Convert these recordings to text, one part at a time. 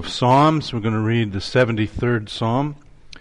of Psalms. We're going to read the 73rd Psalm,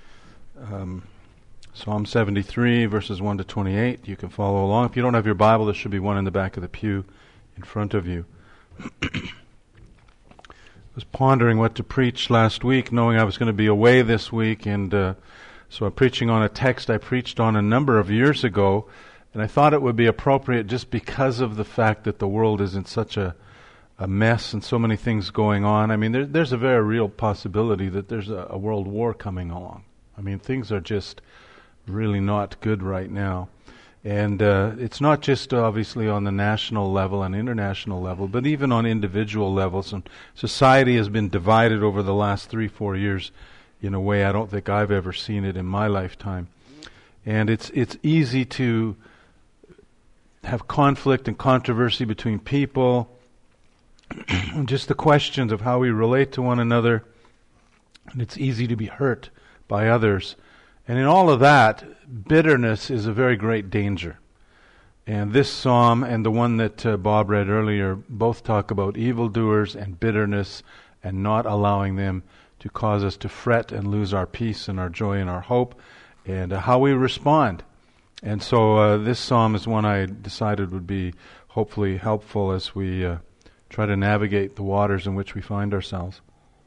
Psalm 73, verses 1 to 28. You can follow along. If you don't have your Bible, there should be one in the back of the pew in front of you. I was pondering what to preach last week, knowing I was going to be away this week, and so I'm preaching on a text I preached on a number of years ago, and I thought it would be appropriate just because of the fact that the world is in such a mess and so many things going on. I mean, there's a very real possibility that there's a world war coming along. I mean, things are just really not good right now. And it's not just obviously on the national level and international level, but even on individual levels. And society has been divided over the last 3-4 years in a way I don't think I've ever seen it in my lifetime. And it's easy to have conflict and controversy between people, just the questions of how we relate to one another, and it's easy to be hurt by others. And in all of that, bitterness is a very great danger. And this psalm and the one that Bob read earlier both talk about evildoers and bitterness and not allowing them to cause us to fret and lose our peace and our joy and our hope, and how we respond. And so this psalm is one I decided would be hopefully helpful as we try to navigate the waters in which we find ourselves.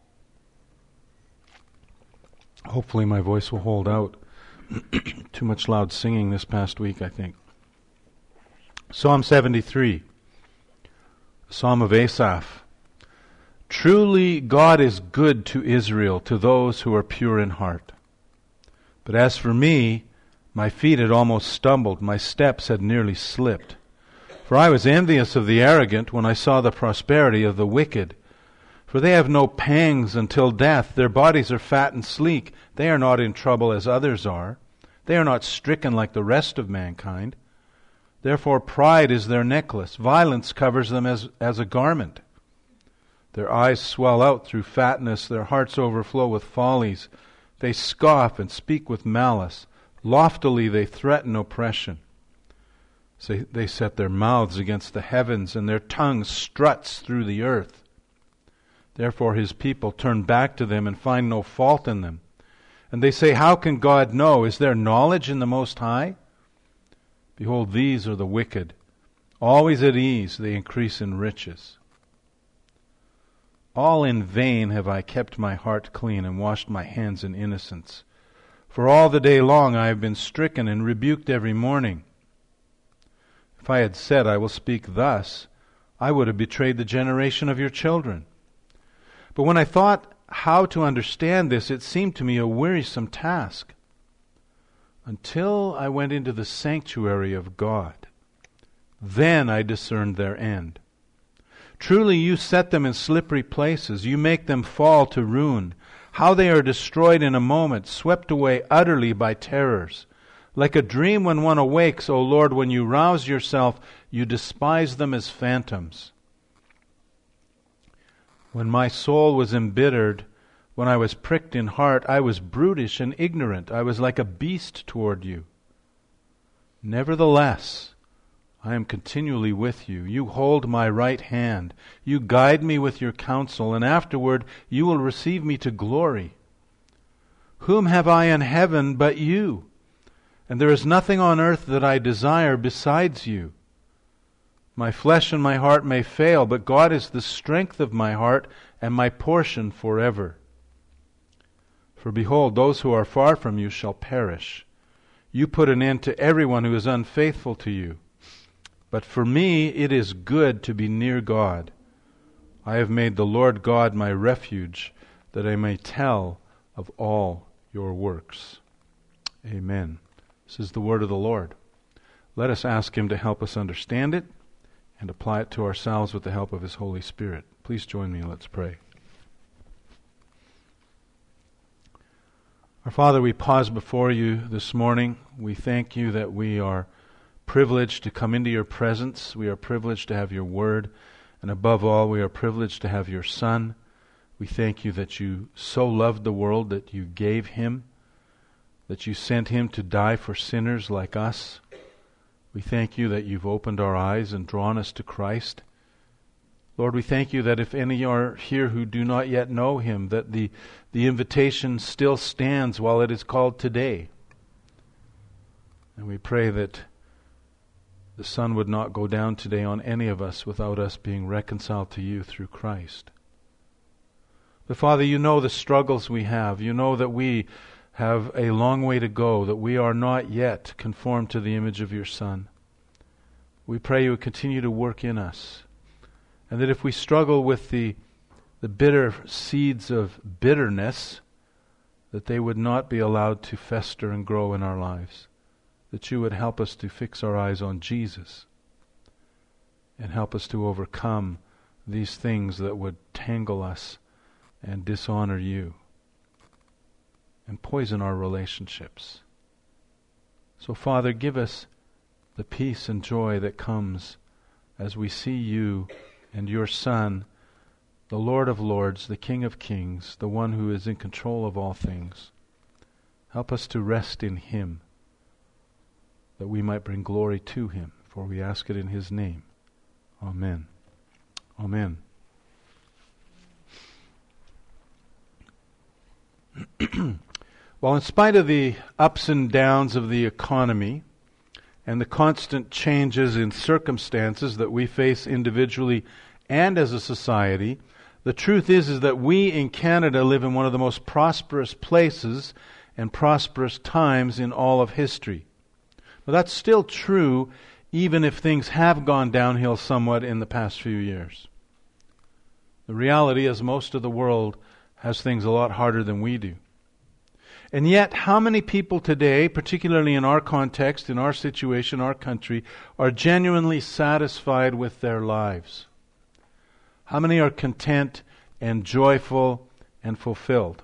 Hopefully my voice will hold out. Too much loud singing this past week, I think. Psalm 73, Psalm of Asaph. Truly God is good to Israel, to those who are pure in heart. But as for me, my feet had almost stumbled, my steps had nearly slipped. For I was envious of the arrogant when I saw the prosperity of the wicked. For they have no pangs until death. Their bodies are fat and sleek. They are not in trouble as others are. They are not stricken like the rest of mankind. Therefore pride is their necklace. Violence covers them as a garment. Their eyes swell out through fatness. Their hearts overflow with follies. They scoff and speak with malice. Loftily they threaten oppression. So they set their mouths against the heavens, and their tongue struts through the earth. Therefore his people turn back to them and find no fault in them. And they say, how can God know? Is there knowledge in the Most High? Behold, these are the wicked. Always at ease, they increase in riches. All in vain have I kept my heart clean and washed my hands in innocence. For all the day long I have been stricken and rebuked every morning. If I had said, I will speak thus, I would have betrayed the generation of your children. But when I thought how to understand this, it seemed to me a wearisome task. Until I went into the sanctuary of God, then I discerned their end. Truly you set them in slippery places. You make them fall to ruin. How they are destroyed in a moment, swept away utterly by terrors. Like a dream when one awakes, O Lord, when you rouse yourself, you despise them as phantoms. When my soul was embittered, when I was pricked in heart, I was brutish and ignorant. I was like a beast toward you. Nevertheless, I am continually with you. You hold my right hand. You guide me with your counsel, and afterward you will receive me to glory. Whom have I in heaven but you? And there is nothing on earth that I desire besides you. My flesh and my heart may fail, but God is the strength of my heart and my portion forever. For behold, those who are far from you shall perish. You put an end to everyone who is unfaithful to you. But for me it is good to be near God. I have made the Lord God my refuge, that I may tell of all your works. Amen. This is the word of the Lord. Let us ask Him to help us understand it and apply it to ourselves with the help of His Holy Spirit. Please join me. Let's pray. Our Father, we pause before you this morning. We thank you that we are privileged to come into your presence. We are privileged to have your word. And above all, we are privileged to have your Son. We thank you that you so loved the world that you gave Him, that you sent Him to die for sinners like us. We thank you that you've opened our eyes and drawn us to Christ. Lord, we thank you that if any are here who do not yet know him, that the invitation still stands while it is called today. And we pray that the sun would not go down today on any of us without us being reconciled to you through Christ. But Father, you know the struggles we have. You know that we have a long way to go, that we are not yet conformed to the image of your Son. We pray you would continue to work in us. And that if we struggle with the bitter seeds of bitterness, that they would not be allowed to fester and grow in our lives. That you would help us to fix our eyes on Jesus and help us to overcome these things that would tangle us and dishonor you and poison our relationships. So, Father, give us the peace and joy that comes as we see you and your Son, the Lord of Lords, the King of Kings, the one who is in control of all things. Help us to rest in him, that we might bring glory to him, for we ask it in his name. Amen. Amen. Well, in spite of the ups and downs of the economy and the constant changes in circumstances that we face individually and as a society, the truth is that we in Canada live in one of the most prosperous places and prosperous times in all of history. But that's still true even if things have gone downhill somewhat in the past few years. The reality is most of the world has things a lot harder than we do. And yet, how many people today, particularly in our context, in our situation, our country, are genuinely satisfied with their lives? How many are content and joyful and fulfilled?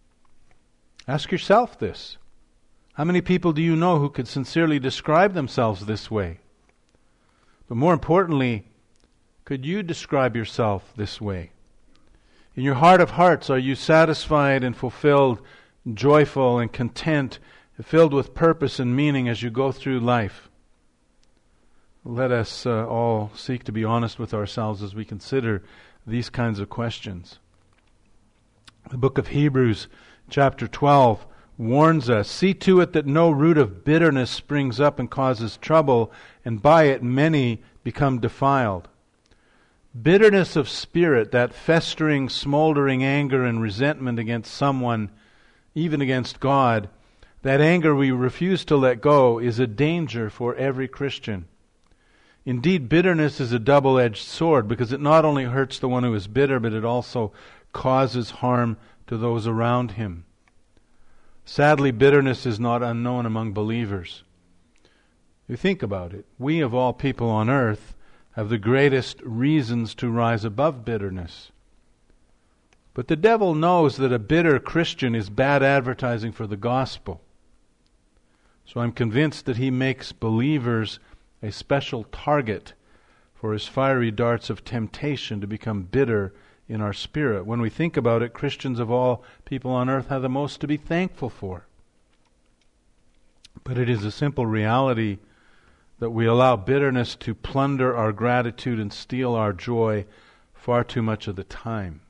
Ask yourself this. How many people do you know who could sincerely describe themselves this way? But more importantly, could you describe yourself this way? In your heart of hearts, are you satisfied and fulfilled, joyful and content, filled with purpose and meaning as you go through life? Let us all seek to be honest with ourselves as we consider these kinds of questions. The book of Hebrews, chapter 12, warns us, "See to it that no root of bitterness springs up and causes trouble, and by it many become defiled." Bitterness of spirit, that festering, smoldering anger and resentment against someone, even against God, that anger we refuse to let go, is a danger for every Christian. Indeed, bitterness is a double-edged sword because it not only hurts the one who is bitter, but it also causes harm to those around him. Sadly, bitterness is not unknown among believers. You think about it. We, of all people on earth, have the greatest reasons to rise above bitterness. But the devil knows that a bitter Christian is bad advertising for the gospel. So I'm convinced that he makes believers a special target for his fiery darts of temptation to become bitter in our spirit. When we think about it, Christians of all people on earth have the most to be thankful for. But it is a simple reality that we allow bitterness to plunder our gratitude and steal our joy far too much of the time.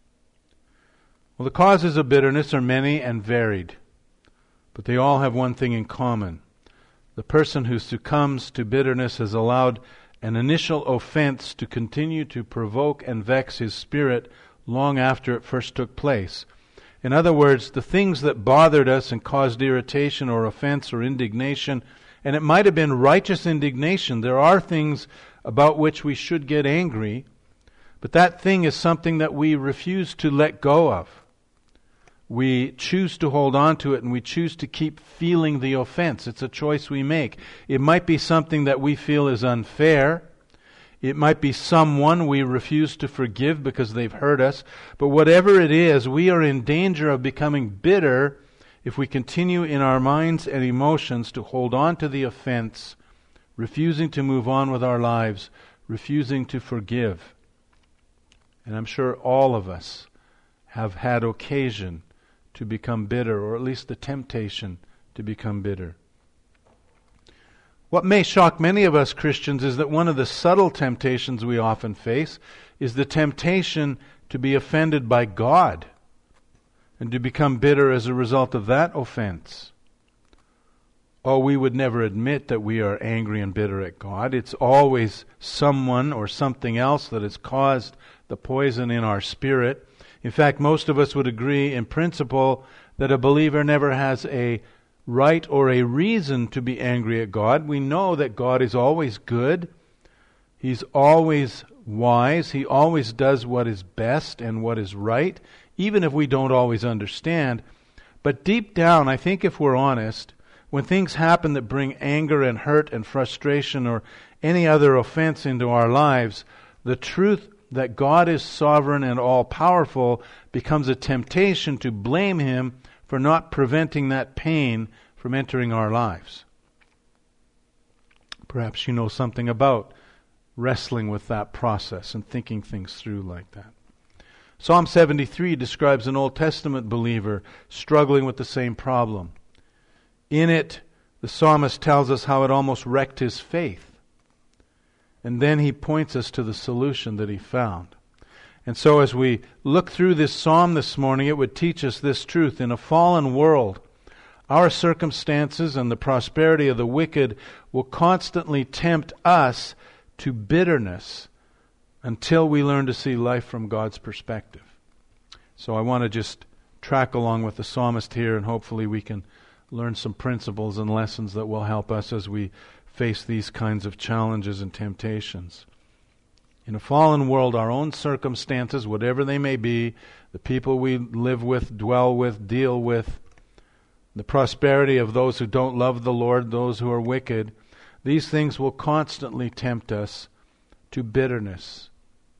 Well, the causes of bitterness are many and varied, but they all have one thing in common. The person who succumbs to bitterness has allowed an initial offense to continue to provoke and vex his spirit long after it first took place. In other words, the things that bothered us and caused irritation or offense or indignation, and it might have been righteous indignation. There are things about which we should get angry, but that thing is something that we refuse to let go of. We choose to hold on to it, and we choose to keep feeling the offense. It's a choice we make. It might be something that we feel is unfair. It might be someone we refuse to forgive because they've hurt us. But whatever it is, we are in danger of becoming bitter if we continue in our minds and emotions to hold on to the offense, refusing to move on with our lives, refusing to forgive. And I'm sure all of us have had occasion to become bitter, or at least the temptation to become bitter. What may shock many of us Christians is that one of the subtle temptations we often face is the temptation to be offended by God and to become bitter as a result of that offense. Oh, we would never admit that we are angry and bitter at God. It's always someone or something else that has caused the poison in our spirit. In fact, most of us would agree in principle that a believer never has a right or a reason to be angry at God. We know that God is always good. He's always wise. He always does what is best and what is right, even if we don't always understand. But deep down, I think if we're honest, when things happen that bring anger and hurt and frustration or any other offense into our lives, the truth that God is sovereign and all-powerful becomes a temptation to blame Him for not preventing that pain from entering our lives. Perhaps you know something about wrestling with that process and thinking things through like that. Psalm 73 describes an Old Testament believer struggling with the same problem. In it, the psalmist tells us how it almost wrecked his faith. And then he points us to the solution that he found. And so as we look through this psalm this morning, it would teach us this truth. In a fallen world, our circumstances and the prosperity of the wicked will constantly tempt us to bitterness until we learn to see life from God's perspective. So I want to just track along with the psalmist here, and hopefully we can learn some principles and lessons that will help us as we face these kinds of challenges and temptations. In a fallen world, our own circumstances, whatever they may be, the people we live with, dwell with, deal with, the prosperity of those who don't love the Lord, those who are wicked, these things will constantly tempt us to bitterness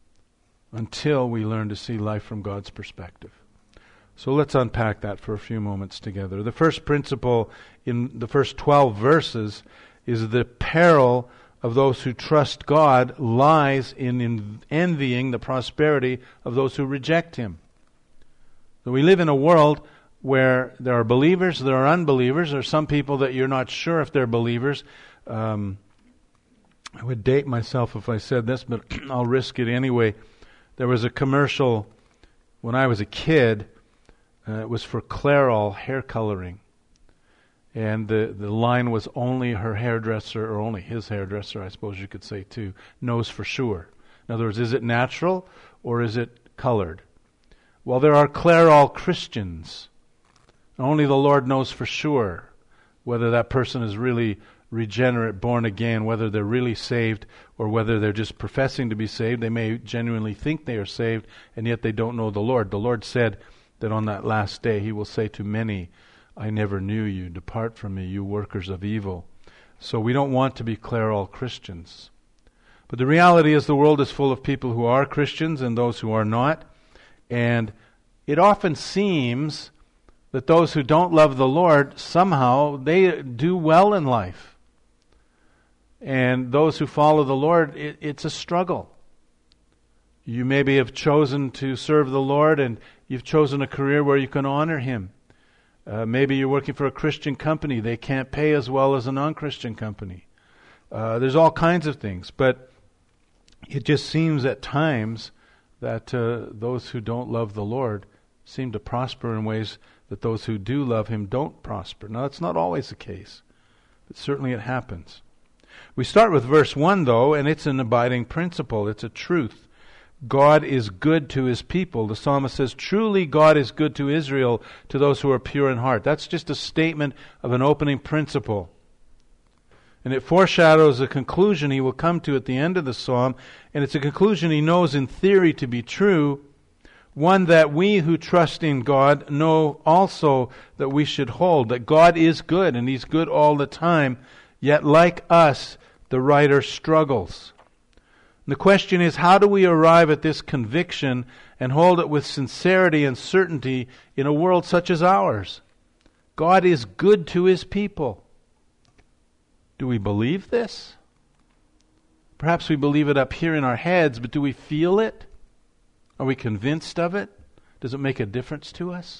until we learn to see life from God's perspective. So let's unpack that for a few moments together. The first principle in the first 12 verses is the peril of those who trust God lies in envying the prosperity of those who reject Him. So we live in a world where there are believers, there are unbelievers, there are some people that you're not sure if they're believers. I would date myself if I said this, but I'll risk it anyway. There was a commercial when I was a kid. It was for Clairol hair coloring. And the line was only her hairdresser, or only his hairdresser, I suppose you could say too, knows for sure. In other words, is it natural or is it colored? Well, there are Clairol Christians. Only the Lord knows for sure whether that person is really regenerate, born again, whether they're really saved or whether they're just professing to be saved. They may genuinely think they are saved, and yet they don't know the Lord. The Lord said that on that last day He will say to many, I never knew you. Depart from me, you workers of evil. So we don't want to be Clairol Christians. But the reality is the world is full of people who are Christians and those who are not. And it often seems that those who don't love the Lord, somehow they do well in life. And those who follow the Lord, it's a struggle. You maybe have chosen to serve the Lord and you've chosen a career where you can honor Him. Maybe you're working for a Christian company. They can't pay as well as a non-Christian company. There's all kinds of things. But it just seems at times that those who don't love the Lord seem to prosper in ways that those who do love Him don't prosper. Now, that's not always the case, but certainly it happens. We start with verse 1, though, and it's an abiding principle. It's a truth. God is good to His people. The psalmist says, truly God is good to Israel, to those who are pure in heart. That's just a statement of an opening principle. And it foreshadows a conclusion he will come to at the end of the psalm, and it's a conclusion he knows in theory to be true, one that we who trust in God know also that we should hold, that God is good, and He's good all the time, yet like us, the writer struggles. And the question is, how do we arrive at this conviction and hold it with sincerity and certainty in a world such as ours? God is good to His people. Do we believe this? Perhaps we believe it up here in our heads, but do we feel it? Are we convinced of it? Does it make a difference to us?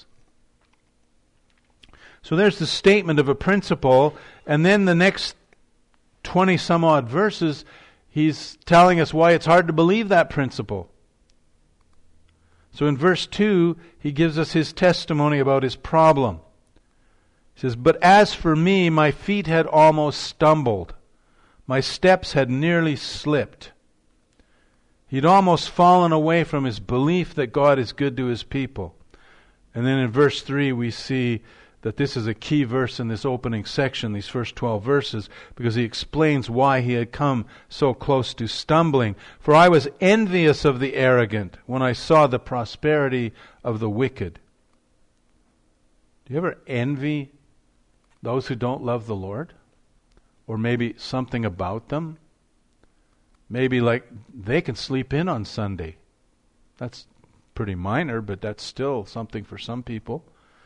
So there's the statement of a principle, and then the next 20 some odd verses, he's telling us why it's hard to believe that principle. So in verse 2, he gives us his testimony about his problem. He says, "But as for me, my feet had almost stumbled. My steps had nearly slipped." He'd almost fallen away from his belief that God is good to his people. And then in verse 3 we see that this is a key verse in this opening section, these first 12 verses, because he explains why he had come so close to stumbling. "For I was envious of the arrogant when I saw the prosperity of the wicked." Do you ever envy those who don't love the Lord? Or maybe something about them? Maybe like they can sleep in on Sunday. That's pretty minor, but that's still something for some people.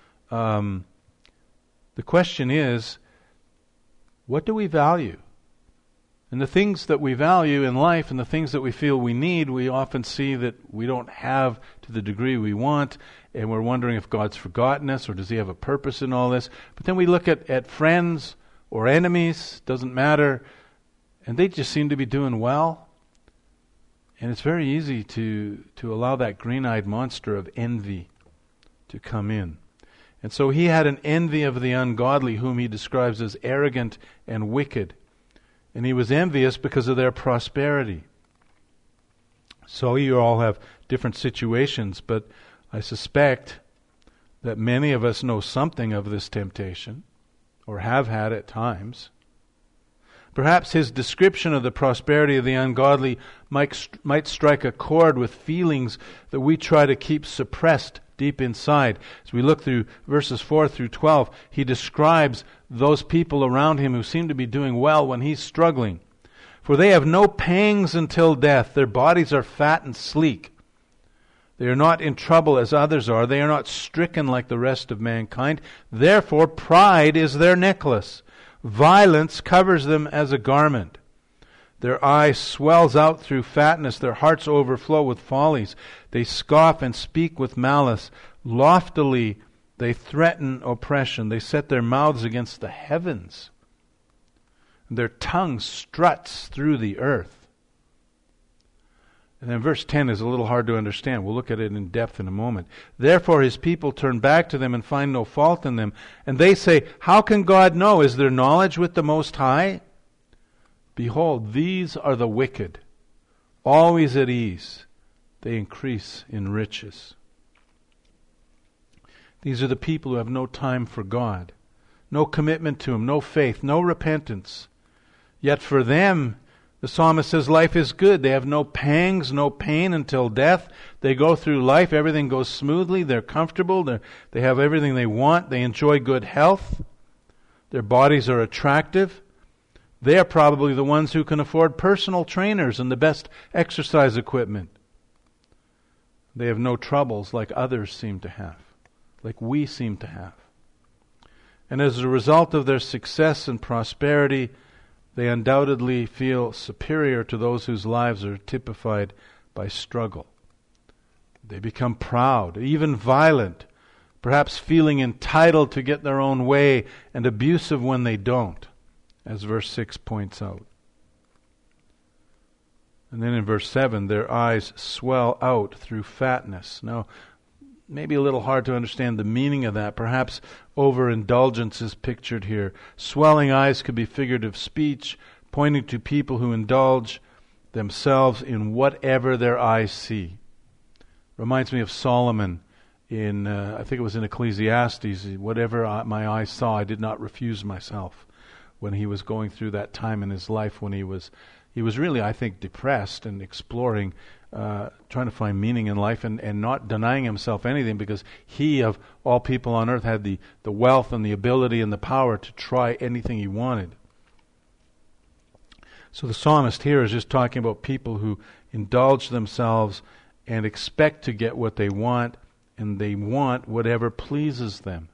The question is, what do we value? And the things that we value in life and the things that we feel we need, we often see that we don't have to the degree we want, and we're wondering if God's forgotten us or does he have a purpose in all this. But then we look at friends or enemies, doesn't matter, and they just seem to be doing well. And it's very easy to allow that green-eyed monster of envy to come in. And so he had an envy of the ungodly, whom he describes as arrogant and wicked. And he was envious because of their prosperity. So you all have different situations, but I suspect that many of us know something of this temptation, or have had at times. Perhaps his description of the prosperity of the ungodly might strike a chord with feelings that we try to keep suppressed deep inside. As we look through verses 4 through 12, he describes those people around him who seem to be doing well when he's struggling. "For they have no pangs until death. Their bodies are fat and sleek. They are not in trouble as others are. They are not stricken like the rest of mankind. Therefore pride is their necklace. Violence covers them as a garment. Their eye swells out through fatness. Their hearts overflow with follies. They scoff and speak with malice. Loftily they threaten oppression. They set their mouths against the heavens. Their tongue struts through the earth." And then verse 10 is a little hard to understand. We'll look at it in depth in a moment. "Therefore his people turn back to them and find no fault in them. And they say, 'How can God know? Is there knowledge with the Most High?' Behold, these are the wicked, always at ease. They increase in riches." These are the people who have no time for God, no commitment to him, no faith, no repentance. Yet for them, the psalmist says, life is good. They have no pangs, no pain until death. They go through life, everything goes smoothly, they're comfortable, they have everything they want, they enjoy good health, their bodies are attractive. They are probably the ones who can afford personal trainers and the best exercise equipment. They have no troubles like others seem to have, like we seem to have. And as a result of their success and prosperity, they undoubtedly feel superior to those whose lives are typified by struggle. They become proud, even violent, perhaps feeling entitled to get their own way and abusive when they don't, as verse 6 points out. And then in verse 7, their eyes swell out through fatness. Now, maybe a little hard to understand the meaning of that. Perhaps overindulgence is pictured here. Swelling eyes could be figurative speech, pointing to people who indulge themselves in whatever their eyes see. Reminds me of Solomon in, I think it was in Ecclesiastes, whatever my eyes saw, I did not refuse myself, when he was going through that time in his life when he was really, I think, depressed and exploring, trying to find meaning in life and not denying himself anything, because he, of all people on earth, had the wealth and the ability and the power to try anything he wanted. So the psalmist here is just talking about people who indulge themselves and expect to get what they want, and they want whatever pleases them.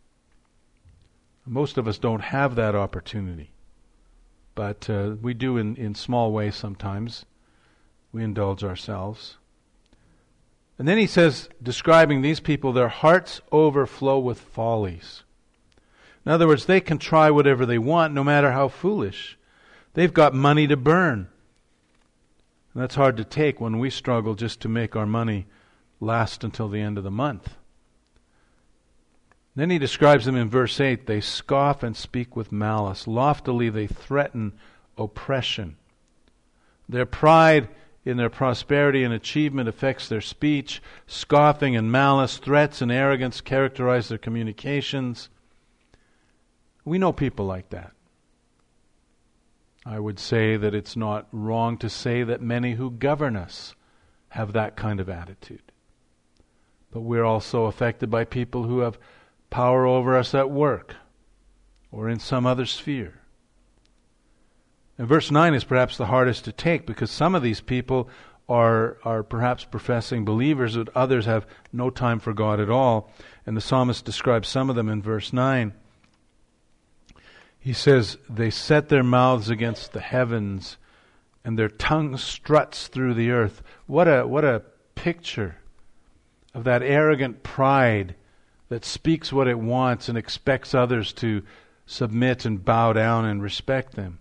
Most of us don't have that opportunity. But we do in small ways sometimes. We indulge ourselves. And then he says, describing these people, their hearts overflow with follies. In other words, they can try whatever they want, no matter how foolish. They've got money to burn. And that's hard to take when we struggle just to make our money last until the end of the month. Then he describes them in verse 8. They scoff and speak with malice. Loftily they threaten oppression. Their pride in their prosperity and achievement affects their speech. Scoffing and malice, threats and arrogance characterize their communications. We know people like that. I would say that it's not wrong to say that many who govern us have that kind of attitude. But we're also affected by people who have power over us at work or in some other sphere. And verse 9 is perhaps the hardest to take, because some of these people are perhaps professing believers, but others have no time for God at all. And the psalmist describes some of them in verse 9. He says, they set their mouths against the heavens, and their tongue struts through the earth. What a picture of that arrogant pride that speaks what it wants and expects others to submit and bow down and respect them.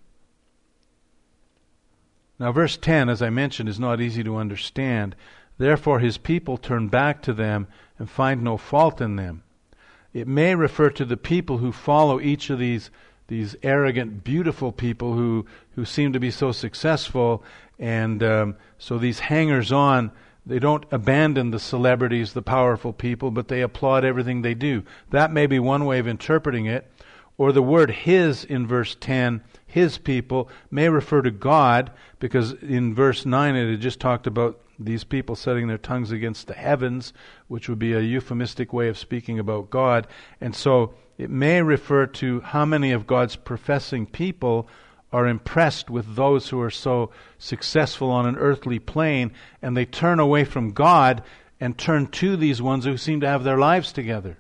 Now verse 10, as I mentioned, is not easy to understand. Therefore his people turn back to them and find no fault in them. It may refer to the people who follow each of these arrogant, beautiful people who seem to be so successful, and so these hangers-on, they don't abandon the celebrities, the powerful people, but they applaud everything they do. That may be one way of interpreting it. Or the word his in verse 10, his people, may refer to God, because in verse 9 it had just talked about these people setting their tongues against the heavens, which would be a euphemistic way of speaking about God. And so it may refer to how many of God's professing people are impressed with those who are so successful on an earthly plane, and they turn away from God and turn to these ones who seem to have their lives together.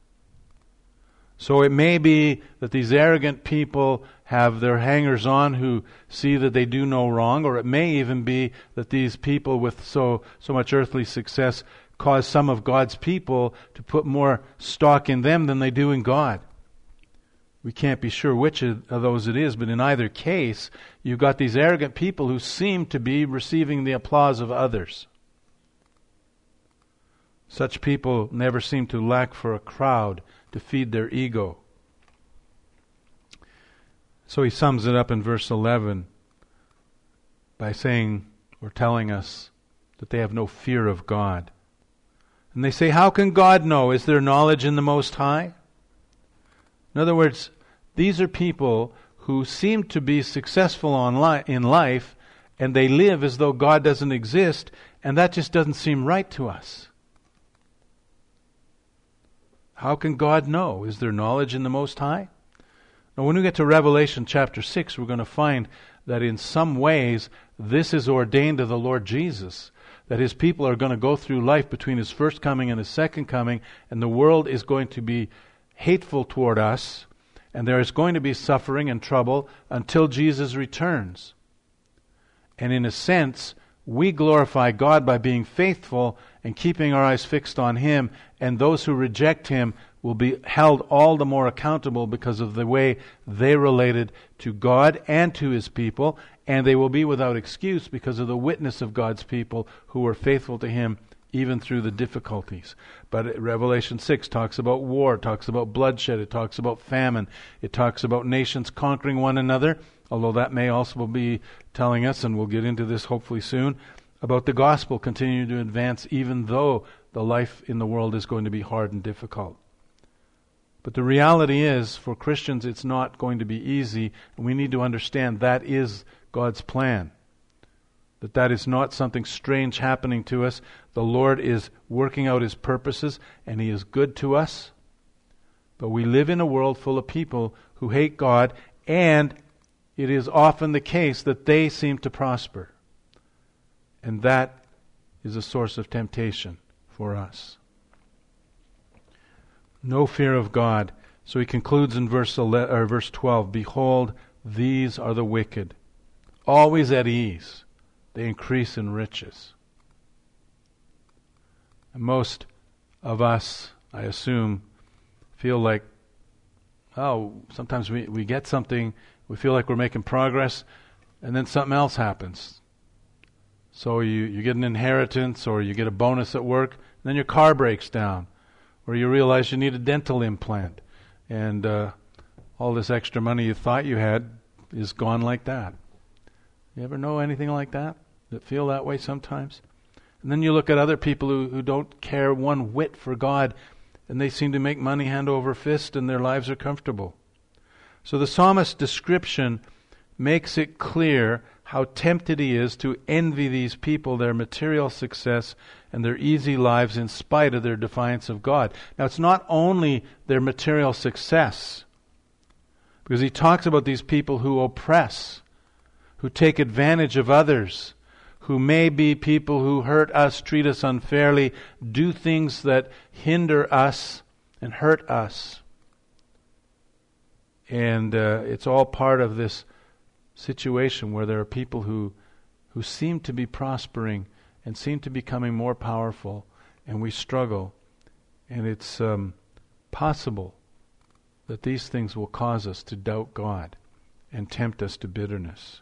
So it may be that these arrogant people have their hangers-on who see that they do no wrong, or it may even be that these people with so much earthly success cause some of God's people to put more stock in them than they do in God. We can't be sure which of those it is, but in either case, you've got these arrogant people who seem to be receiving the applause of others. Such people never seem to lack for a crowd to feed their ego. So he sums it up in verse 11 by saying, or telling us, that they have no fear of God. And they say, how can God know? Is there knowledge in the Most High? In other words, these are people who seem to be successful in life, and they live as though God doesn't exist, and that just doesn't seem right to us. How can God know? Is there knowledge in the Most High? Now, when we get to Revelation chapter 6, we're going to find that in some ways this is ordained of the Lord Jesus, that His people are going to go through life between His first coming and His second coming, and the world is going to be hateful toward us, and there is going to be suffering and trouble until Jesus returns. And in a sense, we glorify God by being faithful and keeping our eyes fixed on Him, and those who reject Him will be held all the more accountable because of the way they related to God and to His people, and they will be without excuse because of the witness of God's people who were faithful to Him even through the difficulties. But Revelation 6 talks about war, talks about bloodshed, it talks about famine, it talks about nations conquering one another, although that may also be telling us, and we'll get into this hopefully soon, about the gospel continuing to advance even though the life in the world is going to be hard and difficult. But the reality is, for Christians, it's not going to be easy, and we need to understand that is God's plan. That is not something strange happening to us. The Lord is working out His purposes, and He is good to us. But we live in a world full of people who hate God, and it is often the case that they seem to prosper. And that is a source of temptation for us. No fear of God. So he concludes in verse 12, behold, these are the wicked, always at ease. They increase in riches. And most of us, I assume, feel like, sometimes we get something, we feel like we're making progress, and then something else happens. So you get an inheritance, or you get a bonus at work, and then your car breaks down, or you realize you need a dental implant, and all this extra money you thought you had is gone like that. You ever know anything like that? That feel that way sometimes? And then you look at other people who don't care one whit for God, and they seem to make money hand over fist, and their lives are comfortable. So the psalmist's description makes it clear how tempted he is to envy these people, their material success and their easy lives in spite of their defiance of God. Now, it's not only their material success, because he talks about these people who oppress, who take advantage of others, who may be people who hurt us, treat us unfairly, do things that hinder us and hurt us. And it's all part of this situation where there are people who seem to be prospering and seem to be becoming more powerful, and we struggle. And it's possible that these things will cause us to doubt God and tempt us to bitterness.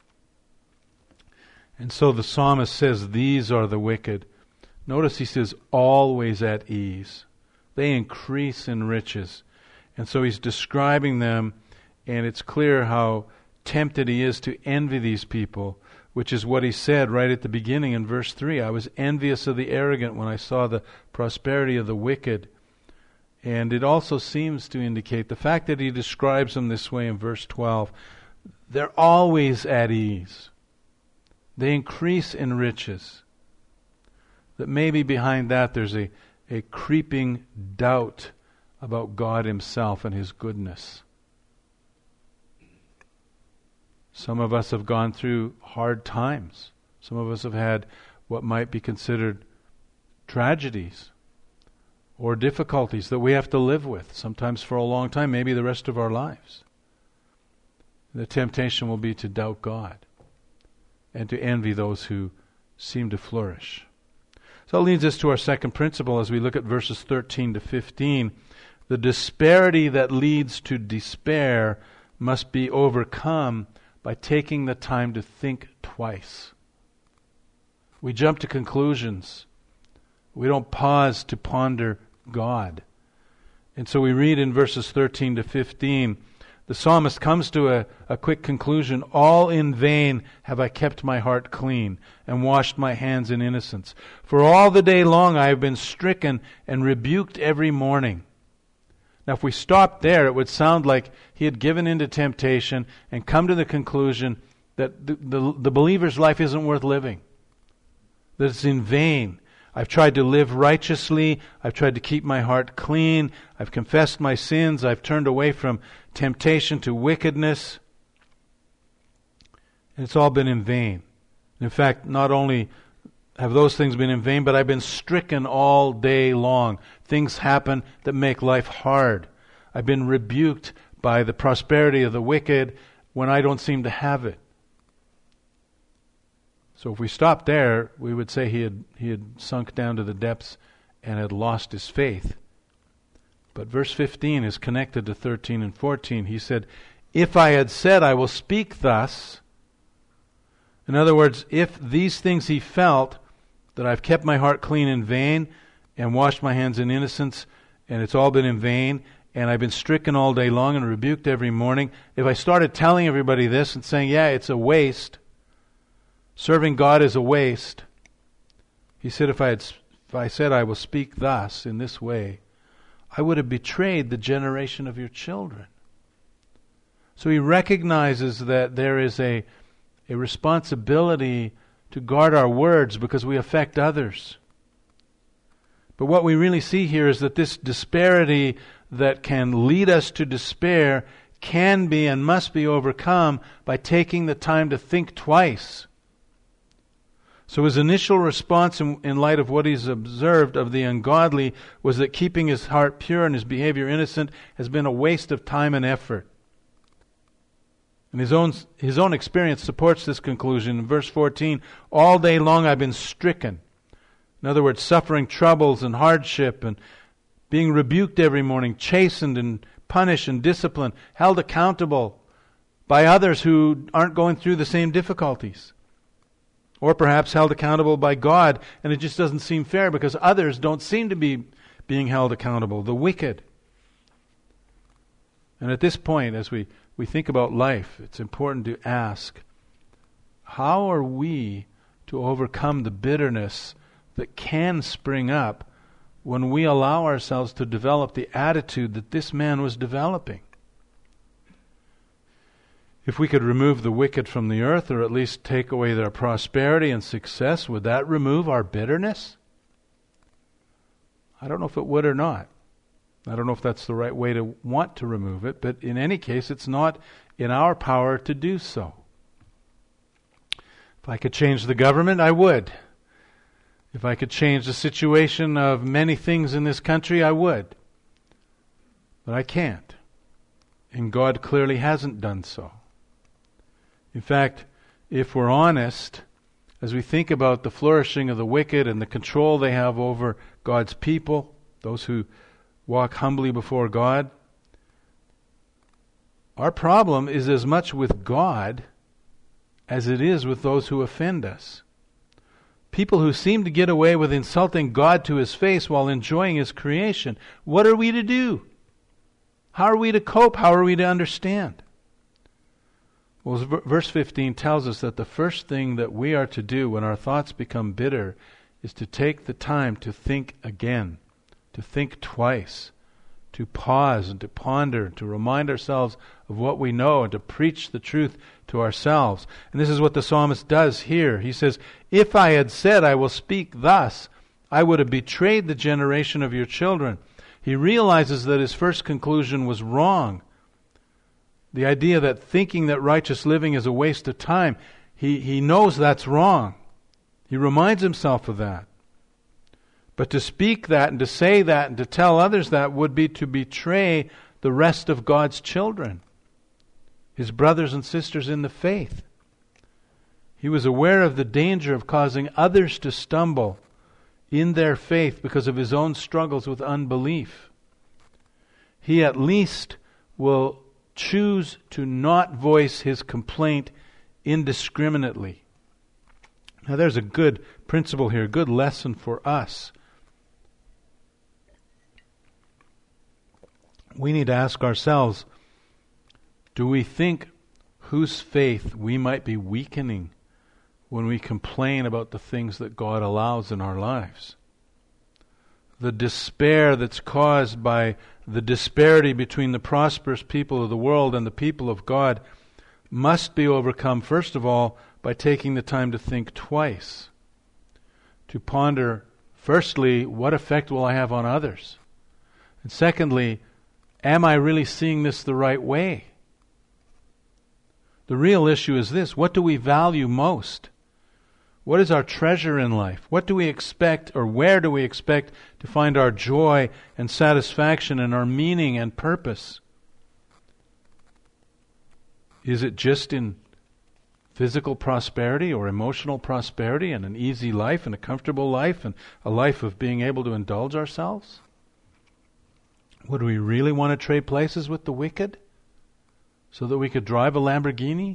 And so the psalmist says, these are the wicked. Notice he says, always at ease. They increase in riches. And so he's describing them, and it's clear how tempted he is to envy these people, which is what he said right at the beginning in verse 3. I was envious of the arrogant when I saw the prosperity of the wicked. And it also seems to indicate the fact that he describes them this way in verse 12. They're always at ease. They increase in riches. That maybe behind that there's a creeping doubt about God himself and his goodness. Some of us have gone through hard times. Some of us have had what might be considered tragedies or difficulties that we have to live with, sometimes for a long time, maybe the rest of our lives. The temptation will be to doubt God and to envy those who seem to flourish. So that leads us to our second principle as we look at verses 13 to 15. The disparity that leads to despair must be overcome by taking the time to think twice. We jump to conclusions. We don't pause to ponder God. And so we read in verses 13 to 15, the psalmist comes to a quick conclusion. All in vain have I kept my heart clean and washed my hands in innocence. For all the day long I have been stricken and rebuked every morning. Now if we stopped there, it would sound like he had given in to temptation and come to the conclusion that the believer's life isn't worth living. That it's in vain. I've tried to live righteously. I've tried to keep my heart clean. I've confessed my sins. I've turned away from temptation to wickedness. And it's all been in vain. In fact, not only have those things been in vain, but I've been stricken all day long. Things happen that make life hard. I've been rebuked by the prosperity of the wicked when I don't seem to have it. So if we stopped there, we would say he had sunk down to the depths and had lost his faith. But verse 15 is connected to 13 and 14. He said, if I had said I will speak thus, in other words, if these things he felt, that I've kept my heart clean in vain and washed my hands in innocence, and it's all been in vain, and I've been stricken all day long and rebuked every morning, if I started telling everybody this and saying, yeah, it's a waste, serving God is a waste, he said, if I said I will speak thus, in this way, I would have betrayed the generation of your children. So he recognizes that there is a responsibility to guard our words because we affect others. But what we really see here is that this disparity that can lead us to despair can be and must be overcome by taking the time to think twice. So his initial response in light of what he's observed of the ungodly was that keeping his heart pure and his behavior innocent has been a waste of time and effort. And his own experience supports this conclusion. In verse 14, all day long I've been stricken. In other words, suffering troubles and hardship and being rebuked every morning, chastened and punished and disciplined, held accountable, by others who aren't going through the same difficulties. Or perhaps held accountable by God, and it just doesn't seem fair because others don't seem to be being held accountable, the wicked. And at this point, as we think about life, it's important to ask, how are we to overcome the bitterness that can spring up when we allow ourselves to develop the attitude that this man was developing? If we could remove the wicked from the earth, or at least take away their prosperity and success, would that remove our bitterness? I don't know if it would or not. I don't know if that's the right way to want to remove it, but in any case, it's not in our power to do so. If I could change the government, I would. If I could change the situation of many things in this country, I would. But I can't. And God clearly hasn't done so. In fact, if we're honest, as we think about the flourishing of the wicked and the control they have over God's people, those who walk humbly before God, our problem is as much with God as it is with those who offend us. People who seem to get away with insulting God to His face while enjoying His creation. What are we to do? How are we to cope? How are we to understand? Well, verse 15 tells us that the first thing that we are to do when our thoughts become bitter is to take the time to think again, to think twice, to pause and to ponder, to remind ourselves of what we know and to preach the truth to ourselves. And this is what the psalmist does here. He says, "If I had said I will speak thus, I would have betrayed the generation of your children." He realizes that his first conclusion was wrong. The idea that thinking that righteous living is a waste of time, he knows that's wrong. He reminds himself of that. But to speak that and to say that and to tell others that would be to betray the rest of God's children, his brothers and sisters in the faith. He was aware of the danger of causing others to stumble in their faith because of his own struggles with unbelief. He at least will choose to not voice his complaint indiscriminately. Now there's a good principle here, a good lesson for us. We need to ask ourselves, do we think whose faith we might be weakening when we complain about the things that God allows in our lives? The despair that's caused by the disparity between the prosperous people of the world and the people of God must be overcome, first of all, by taking the time to think twice. To ponder, firstly, what effect will I have on others? And secondly, am I really seeing this the right way? The real issue is this: what do we value most? What is our treasure in life? What do we expect, or where do we expect to find our joy and satisfaction and our meaning and purpose? Is it just in physical prosperity or emotional prosperity and an easy life and a comfortable life and a life of being able to indulge ourselves? Would we really want to trade places with the wicked so that we could drive a Lamborghini?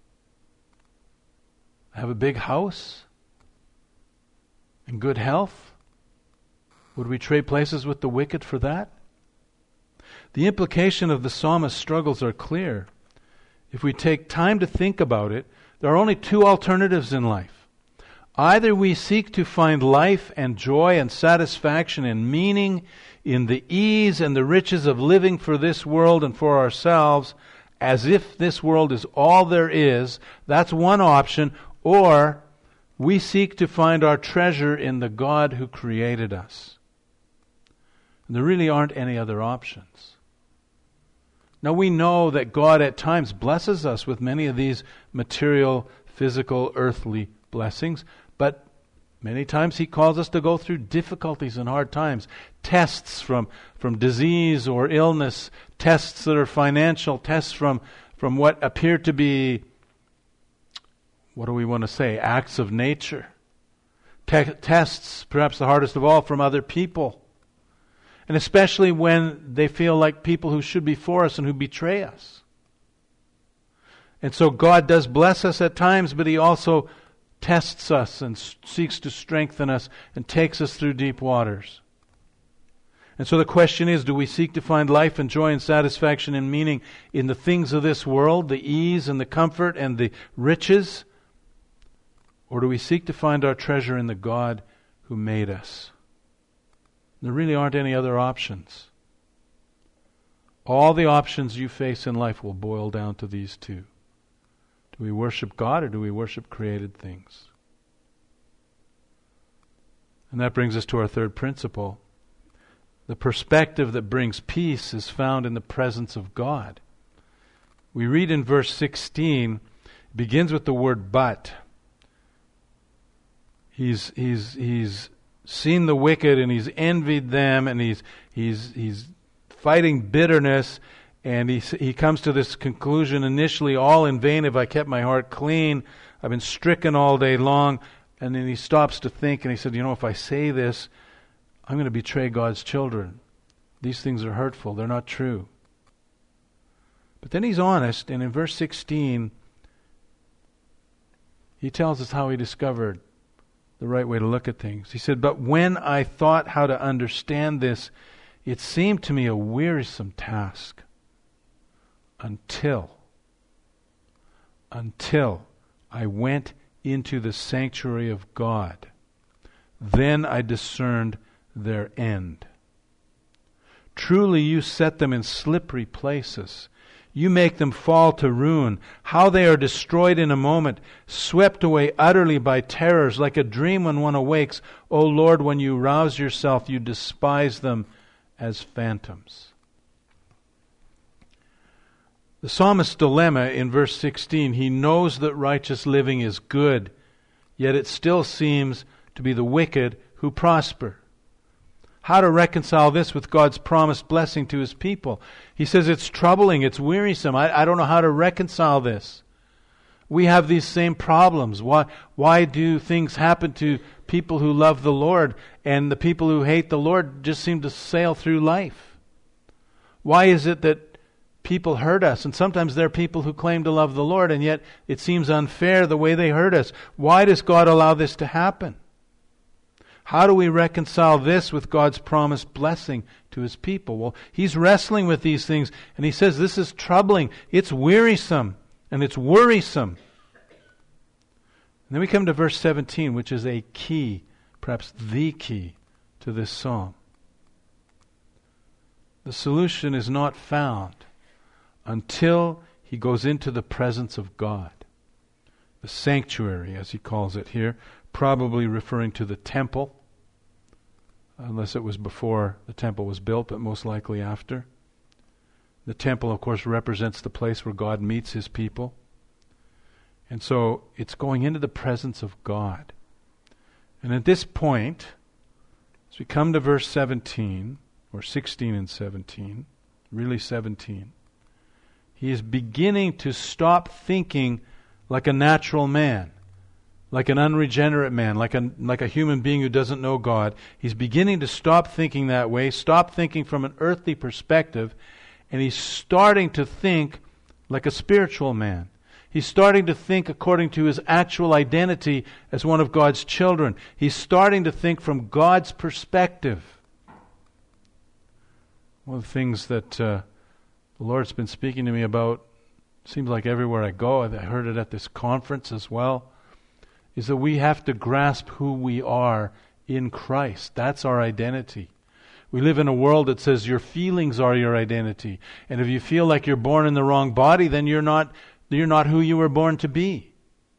Have a big house? And good health? Would we trade places with the wicked for that? The implication of the psalmist's struggles are clear. If we take time to think about it, there are only two alternatives in life. Either we seek to find life and joy and satisfaction and meaning in the ease and the riches of living for this world and for ourselves, as if this world is all there is. That's one option. Or we seek to find our treasure in the God who created us. And there really aren't any other options. Now we know that God at times blesses us with many of these material, physical, earthly blessings, but many times He calls us to go through difficulties and hard times. Tests from disease or illness, tests that are financial, tests from what appear to be, what do we want to say, acts of nature. Tests, perhaps the hardest of all, from other people. And especially when they feel like people who should be for us and who betray us. And so God does bless us at times, but He also tests us and seeks to strengthen us and takes us through deep waters. And so the question is, do we seek to find life and joy and satisfaction and meaning in the things of this world, the ease and the comfort and the riches? Or do we seek to find our treasure in the God who made us? There really aren't any other options. All the options you face in life will boil down to these two. Do we worship God or do we worship created things? And that brings us to our third principle. The perspective that brings peace is found in the presence of God. We read in verse 16, it begins with the word but. He's seen the wicked and he's envied them and he's fighting bitterness, and he comes to this conclusion initially, all in vain have I kept my heart clean, I've been stricken all day long, and then he stops to think and he said, if I say this, I'm going to betray God's children. These things are hurtful, they're not true. But then he's honest, and in verse 16 he tells us how he discovered the right way to look at things. He said, but when I thought how to understand this, it seemed to me a wearisome task until I went into the sanctuary of God. Then I discerned their end. Truly you set them in slippery places. You make them fall to ruin. How they are destroyed in a moment, swept away utterly by terrors, like a dream when one awakes. O Lord, when you rouse yourself, you despise them as phantoms. The psalmist's dilemma in verse 16, he knows that righteous living is good, yet it still seems to be the wicked who prosper. How to reconcile this with God's promised blessing to His people? He says it's troubling, it's wearisome. I don't know how to reconcile this. We have these same problems. Why do things happen to people who love the Lord and the people who hate the Lord just seem to sail through life? Why is it that people hurt us? And sometimes they're people who claim to love the Lord, and yet it seems unfair the way they hurt us. Why does God allow this to happen? How do we reconcile this with God's promised blessing to His people? Well, He's wrestling with these things, and He says this is troubling, it's wearisome, and it's worrisome. And then we come to verse 17, which is a key, perhaps the key to this psalm. The solution is not found until he goes into the presence of God. The sanctuary, as he calls it here, probably referring to the temple, unless it was before the temple was built, but most likely after. The temple, of course, represents the place where God meets His people. And so it's going into the presence of God. And at this point, as we come to verse 17, or 16 and 17, really 17, he is beginning to stop thinking like a natural man, like an unregenerate man, like a human being who doesn't know God. He's beginning to stop thinking that way, stop thinking from an earthly perspective, and he's starting to think like a spiritual man. He's starting to think according to his actual identity as one of God's children. He's starting to think from God's perspective. One of the things that the Lord's been speaking to me about, seems like everywhere I go, I heard it at this conference as well, is that we have to grasp who we are in Christ. That's our identity. We live in a world that says your feelings are your identity. And if you feel like you're born in the wrong body, then you're not who you were born to be.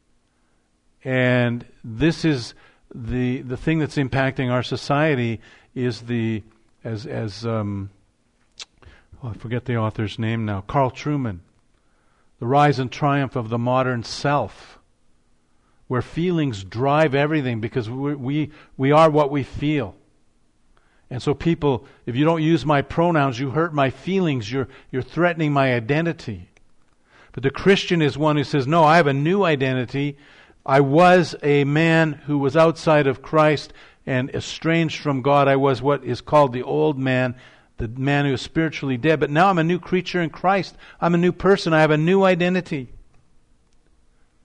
And this is the thing that's impacting our society is I forget the author's name now, Carl Trueman. The rise and triumph of the modern self, where feelings drive everything because we are what we feel. And so people, if you don't use my pronouns, you hurt my feelings, you're threatening my identity. But the Christian is one who says, no, I have a new identity. I was a man who was outside of Christ and estranged from God. I was what is called the old man, the man who is spiritually dead. But now I'm a new creature in Christ. I'm a new person. I have a new identity.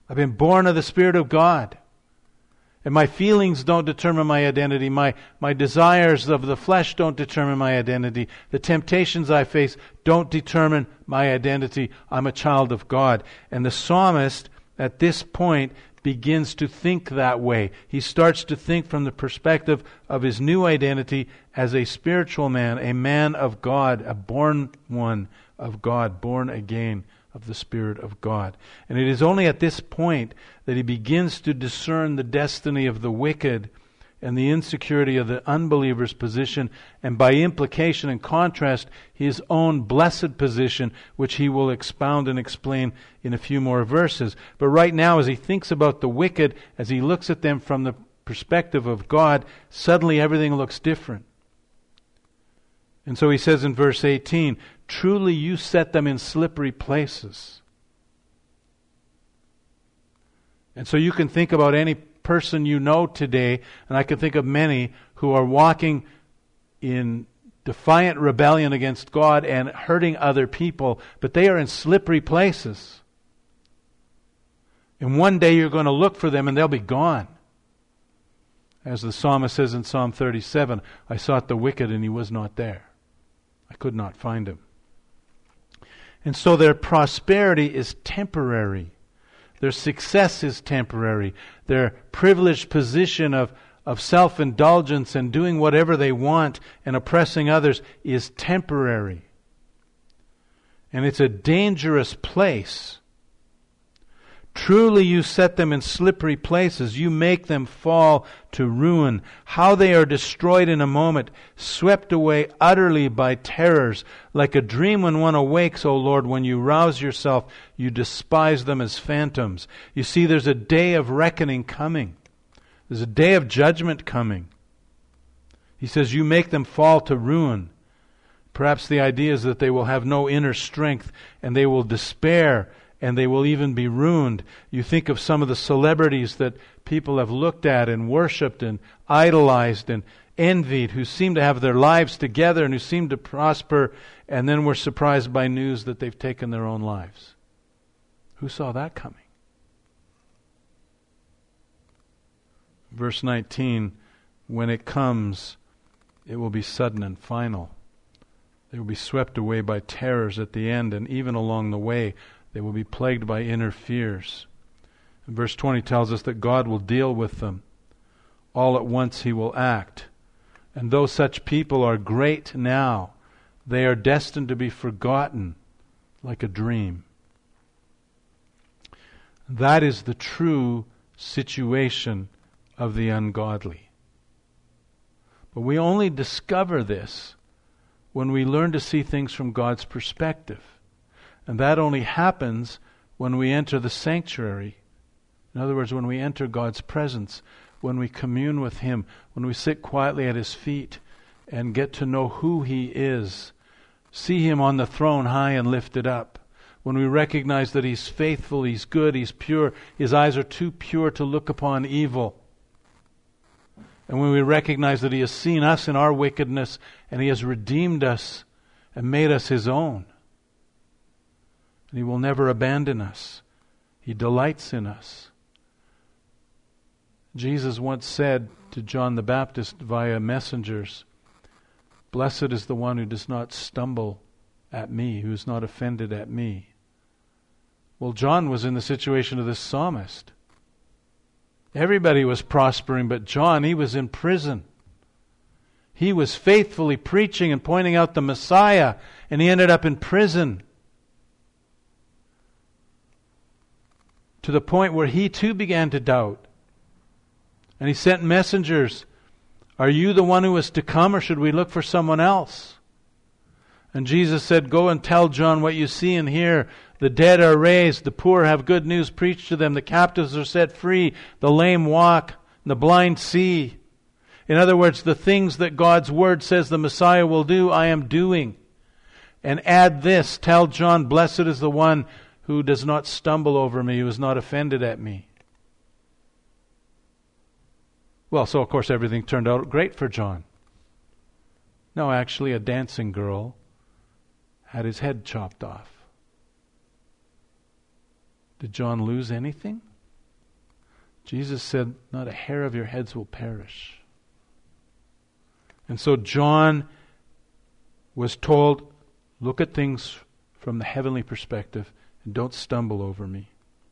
I've been born of the Spirit of God. And my feelings don't determine my identity. My desires of the flesh don't determine my identity. The temptations I face don't determine my identity. I'm a child of God. And the psalmist, at this point, begins to think that way. He starts to think from the perspective of his new identity as a spiritual man, a man of God, a born one of God, born again of the Spirit of God. And it is only at this point that he begins to discern the destiny of the wicked and the insecurity of the unbeliever's position, and by implication and contrast, his own blessed position, which he will expound and explain in a few more verses. But right now, as he thinks about the wicked, as he looks at them from the perspective of God, suddenly everything looks different. And so he says in verse 18, "Truly you set them in slippery places." And so you can think about any person you know today, and I can think of many who are walking in defiant rebellion against God and hurting other people, but they are in slippery places. And one day you're going to look for them and they'll be gone. As the psalmist says in Psalm 37, "I sought the wicked and he was not there. I could not find him." And so their prosperity is temporary. Their success is temporary. Their privileged position of self-indulgence and doing whatever they want and oppressing others is temporary. And it's a dangerous place. "Truly you set them in slippery places. You make them fall to ruin. How they are destroyed in a moment, swept away utterly by terrors. Like a dream when one awakes, O Lord, when you rouse yourself, you despise them as phantoms." You see, there's a day of reckoning coming. There's a day of judgment coming. He says, you make them fall to ruin. Perhaps the idea is that they will have no inner strength and they will despair and they will even be ruined. You think of some of the celebrities that people have looked at and worshipped and idolized and envied, who seem to have their lives together and who seem to prosper, and then were surprised by news that they've taken their own lives. Who saw that coming? Verse 19, "When it comes, it will be sudden and final. They will be swept away by terrors at the end, and even along the way, they will be plagued by inner fears." And verse 20 tells us that God will deal with them. All at once he will act. And though such people are great now, they are destined to be forgotten like a dream. That is the true situation of the ungodly. But we only discover this when we learn to see things from God's perspective. And that only happens when we enter the sanctuary. In other words, when we enter God's presence, when we commune with Him, when we sit quietly at His feet and get to know who He is, see Him on the throne high and lifted up, when we recognize that He's faithful, He's good, He's pure, His eyes are too pure to look upon evil, and when we recognize that He has seen us in our wickedness and He has redeemed us and made us His own. And He will never abandon us. He delights in us. Jesus once said to John the Baptist via messengers, "Blessed is the one who does not stumble at me, who is not offended at me." Well, John was in the situation of this psalmist. Everybody was prospering, but John, he was in prison. He was faithfully preaching and pointing out the Messiah, and he ended up in prison. To the point where he too began to doubt. And he sent messengers, "Are you the one who is to come, or should we look for someone else?" And Jesus said, "Go and tell John what you see and hear. The dead are raised, the poor have good news preached to them, the captives are set free, the lame walk, the blind see." In other words, the things that God's Word says the Messiah will do, I am doing. And add this, tell John, "Blessed is the one who does not stumble over me, who is not offended at me." Well, so of course everything turned out great for John. No, actually a dancing girl had his head chopped off. Did John lose anything? Jesus said, not a hair of your heads will perish. And so John was told, look at things from the heavenly perspective and don't stumble over me.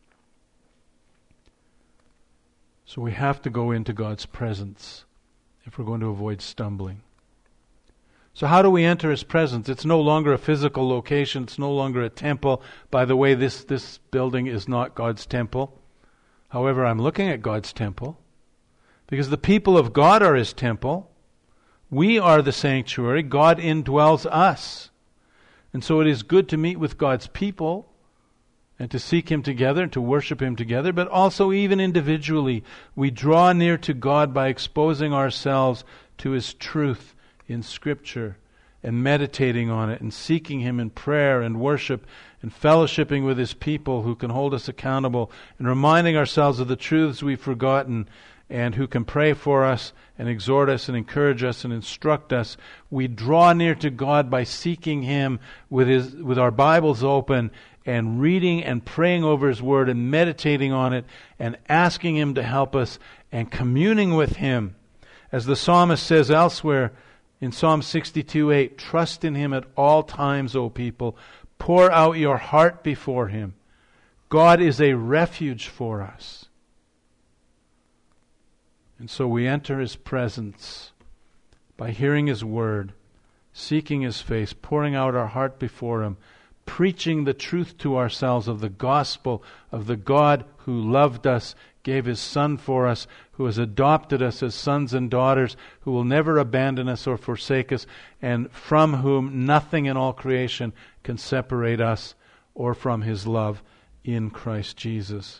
So we have to go into God's presence if we're going to avoid stumbling. So how do we enter His presence? It's no longer a physical location. It's no longer a temple. By the way, this building is not God's temple. However, I'm looking at God's temple because the people of God are His temple. We are the sanctuary. God indwells us. And so it is good to meet with God's people and to seek Him together and to worship Him together, but also even individually. We draw near to God by exposing ourselves to His truth in Scripture and meditating on it and seeking Him in prayer and worship and fellowshipping with His people who can hold us accountable and reminding ourselves of the truths we've forgotten and who can pray for us and exhort us and encourage us and instruct us. We draw near to God by seeking Him with our Bibles open and reading and praying over His Word and meditating on it and asking Him to help us and communing with Him. As the psalmist says elsewhere in Psalm 62:8, trust in Him at all times, O people. Pour out your heart before Him. God is a refuge for us. And so we enter His presence by hearing His Word, seeking His face, pouring out our heart before Him, preaching the truth to ourselves of the gospel of the God who loved us, gave His Son for us, who has adopted us as sons and daughters, who will never abandon us or forsake us, and from whom nothing in all creation can separate us or from His love in Christ Jesus.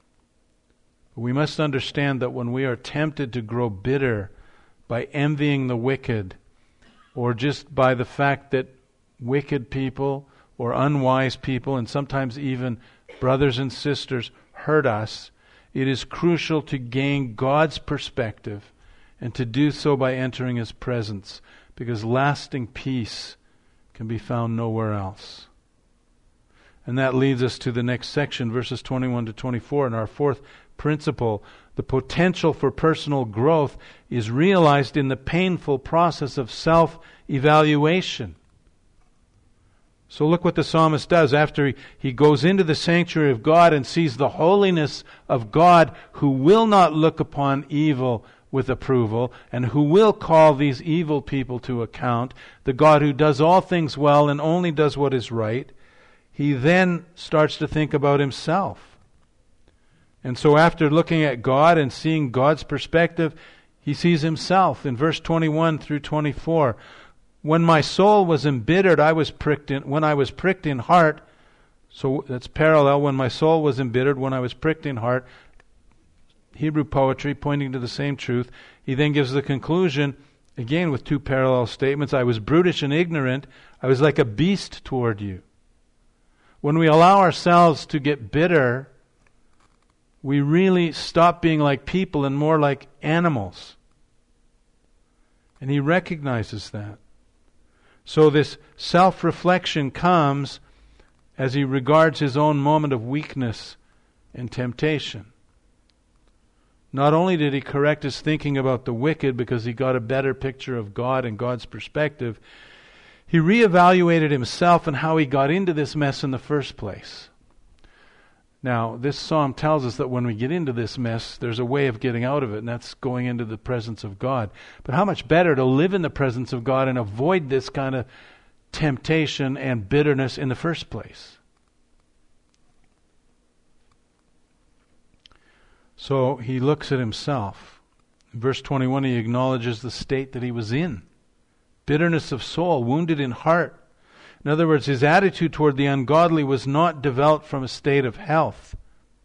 We must understand that when we are tempted to grow bitter by envying the wicked, or just by the fact that wicked people or unwise people, and sometimes even brothers and sisters, hurt us, it is crucial to gain God's perspective and to do so by entering His presence, because lasting peace can be found nowhere else. And that leads us to the next section, verses 21 to 24. And our fourth principle, the potential for personal growth is realized in the painful process of self-evaluation. So look what the psalmist does after he goes into the sanctuary of God and sees the holiness of God, who will not look upon evil with approval and who will call these evil people to account, the God who does all things well and only does what is right. He then starts to think about himself. And so after looking at God and seeing God's perspective, he sees himself in verse 21 through 24. When my soul was embittered, when I was pricked in heart. So that's parallel. When my soul was embittered, when I was pricked in heart. Hebrew poetry pointing to the same truth. He then gives the conclusion, again with two parallel statements. I was brutish and ignorant. I was like a beast toward you. When we allow ourselves to get bitter, we really stop being like people and more like animals. And he recognizes that. So this self-reflection comes as he regards his own moment of weakness and temptation. Not only did he correct his thinking about the wicked because he got a better picture of God and God's perspective, he reevaluated himself and how he got into this mess in the first place. Now, this psalm tells us that when we get into this mess, there's a way of getting out of it, and that's going into the presence of God. But how much better to live in the presence of God and avoid this kind of temptation and bitterness in the first place. So he looks at himself. In verse 21, he acknowledges the state that he was in. Bitterness of soul, wounded in heart. In other words, his attitude toward the ungodly was not developed from a state of health.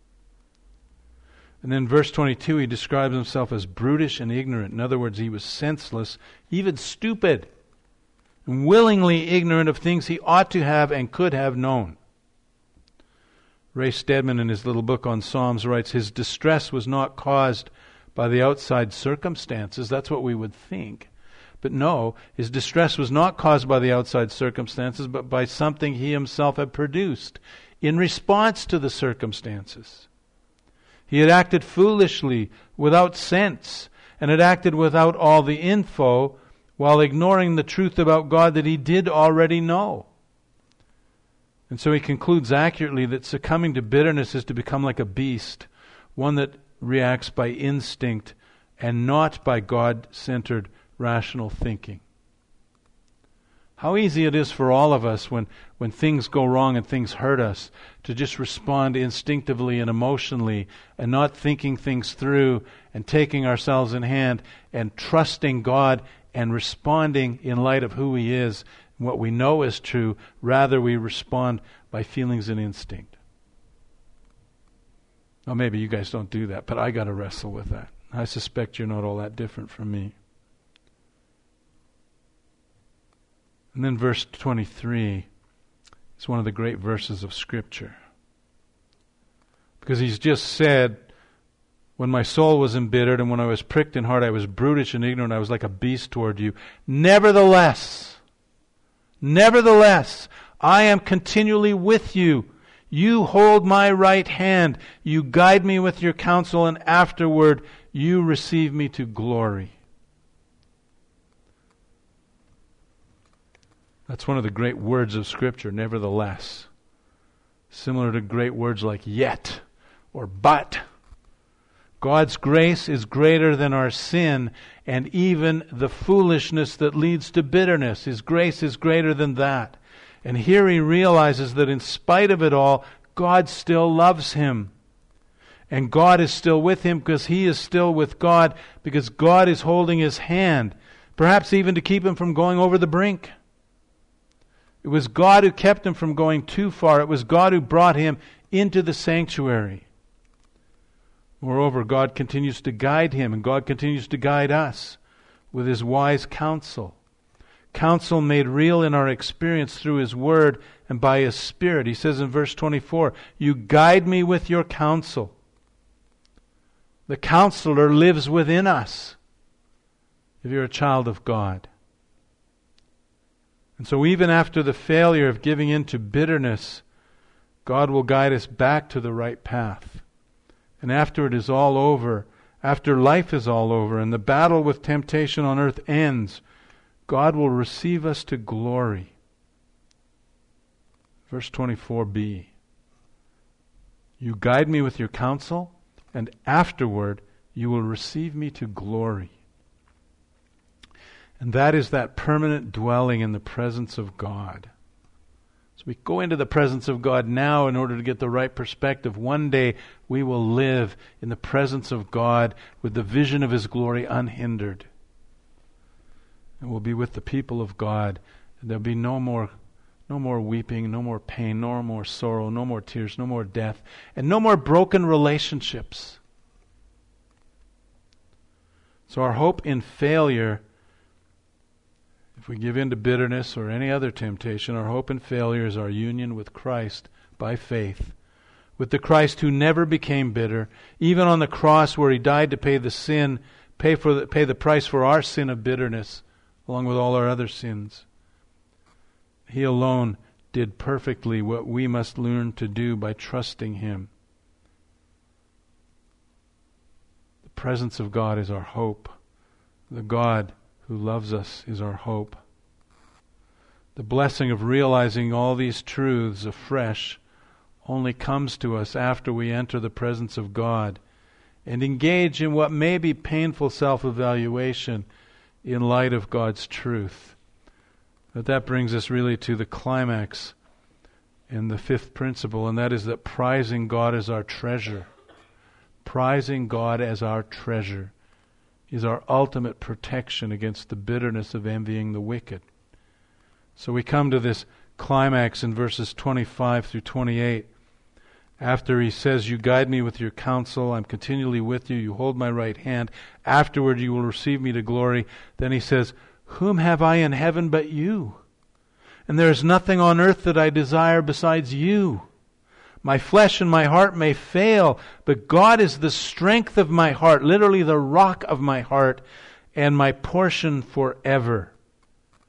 And then verse 22, he describes himself as brutish and ignorant. In other words, he was senseless, even stupid, and willingly ignorant of things he ought to have and could have known. Ray Stedman, in his little book on Psalms, writes, his distress was not caused by the outside circumstances. That's what we would think. But no, his distress was not caused by the outside circumstances, but by something he himself had produced in response to the circumstances. He had acted foolishly, without sense, and had acted without all the info, while ignoring the truth about God that he did already know. And so he concludes accurately that succumbing to bitterness is to become like a beast, one that reacts by instinct and not by God-centered rational thinking. How easy it is for all of us when things go wrong and things hurt us to just respond instinctively and emotionally and not thinking things through and taking ourselves in hand and trusting God and responding in light of who He is and what we know is true. Rather, we respond by feelings and instinct. Well, maybe you guys don't do that, but I got to wrestle with that. I suspect you're not all that different from me. And then verse 23 is one of the great verses of Scripture. Because he's just said, when my soul was embittered and when I was pricked in heart, I was brutish and ignorant, I was like a beast toward you. Nevertheless, I am continually with you. You hold my right hand. You guide me with your counsel, and afterward you receive me to glory. That's one of the great words of Scripture, nevertheless. Similar to great words like yet or but. God's grace is greater than our sin and even the foolishness that leads to bitterness. His grace is greater than that. And here he realizes that in spite of it all, God still loves him. And God is still with him because he is still with God, because God is holding his hand, perhaps even to keep him from going over the brink. It was God who kept him from going too far. It was God who brought him into the sanctuary. Moreover, God continues to guide him, and God continues to guide us with his wise counsel. Counsel made real in our experience through his word and by his Spirit. He says in verse 24, you guide me with your counsel. The counselor lives within us if you're a child of God. And so even after the failure of giving in to bitterness, God will guide us back to the right path. And after it is all over, after life is all over, and the battle with temptation on earth ends, God will receive us to glory. Verse 24b. You guide me with your counsel, and afterward you will receive me to glory. And that is that permanent dwelling in the presence of God. So we go into the presence of God now in order to get the right perspective. One day we will live in the presence of God with the vision of his glory unhindered. And we'll be with the people of God. And there'll be no more weeping, no more pain, no more sorrow, no more tears, no more death, and no more broken relationships. So our hope in failure, if we give in to bitterness or any other temptation, our hope in failure is our union with Christ by faith. With the Christ who never became bitter, even on the cross where he died to pay the price for our sin of bitterness, along with all our other sins. He alone did perfectly what we must learn to do by trusting him. The presence of God is our hope. The God who loves us is our hope. The blessing of realizing all these truths afresh only comes to us after we enter the presence of God and engage in what may be painful self-evaluation in light of God's truth. But that brings us really to the climax in the fifth principle, and that is that prizing God as our treasure. Prizing God as our treasure is our ultimate protection against the bitterness of envying the wicked. So we come to this climax in verses 25 through 28. After he says, you guide me with your counsel, I'm continually with you, you hold my right hand, afterward you will receive me to glory. Then he says, whom have I in heaven but you? And there is nothing on earth that I desire besides you. My flesh and my heart may fail, but God is the strength of my heart, literally the rock of my heart, and my portion forever.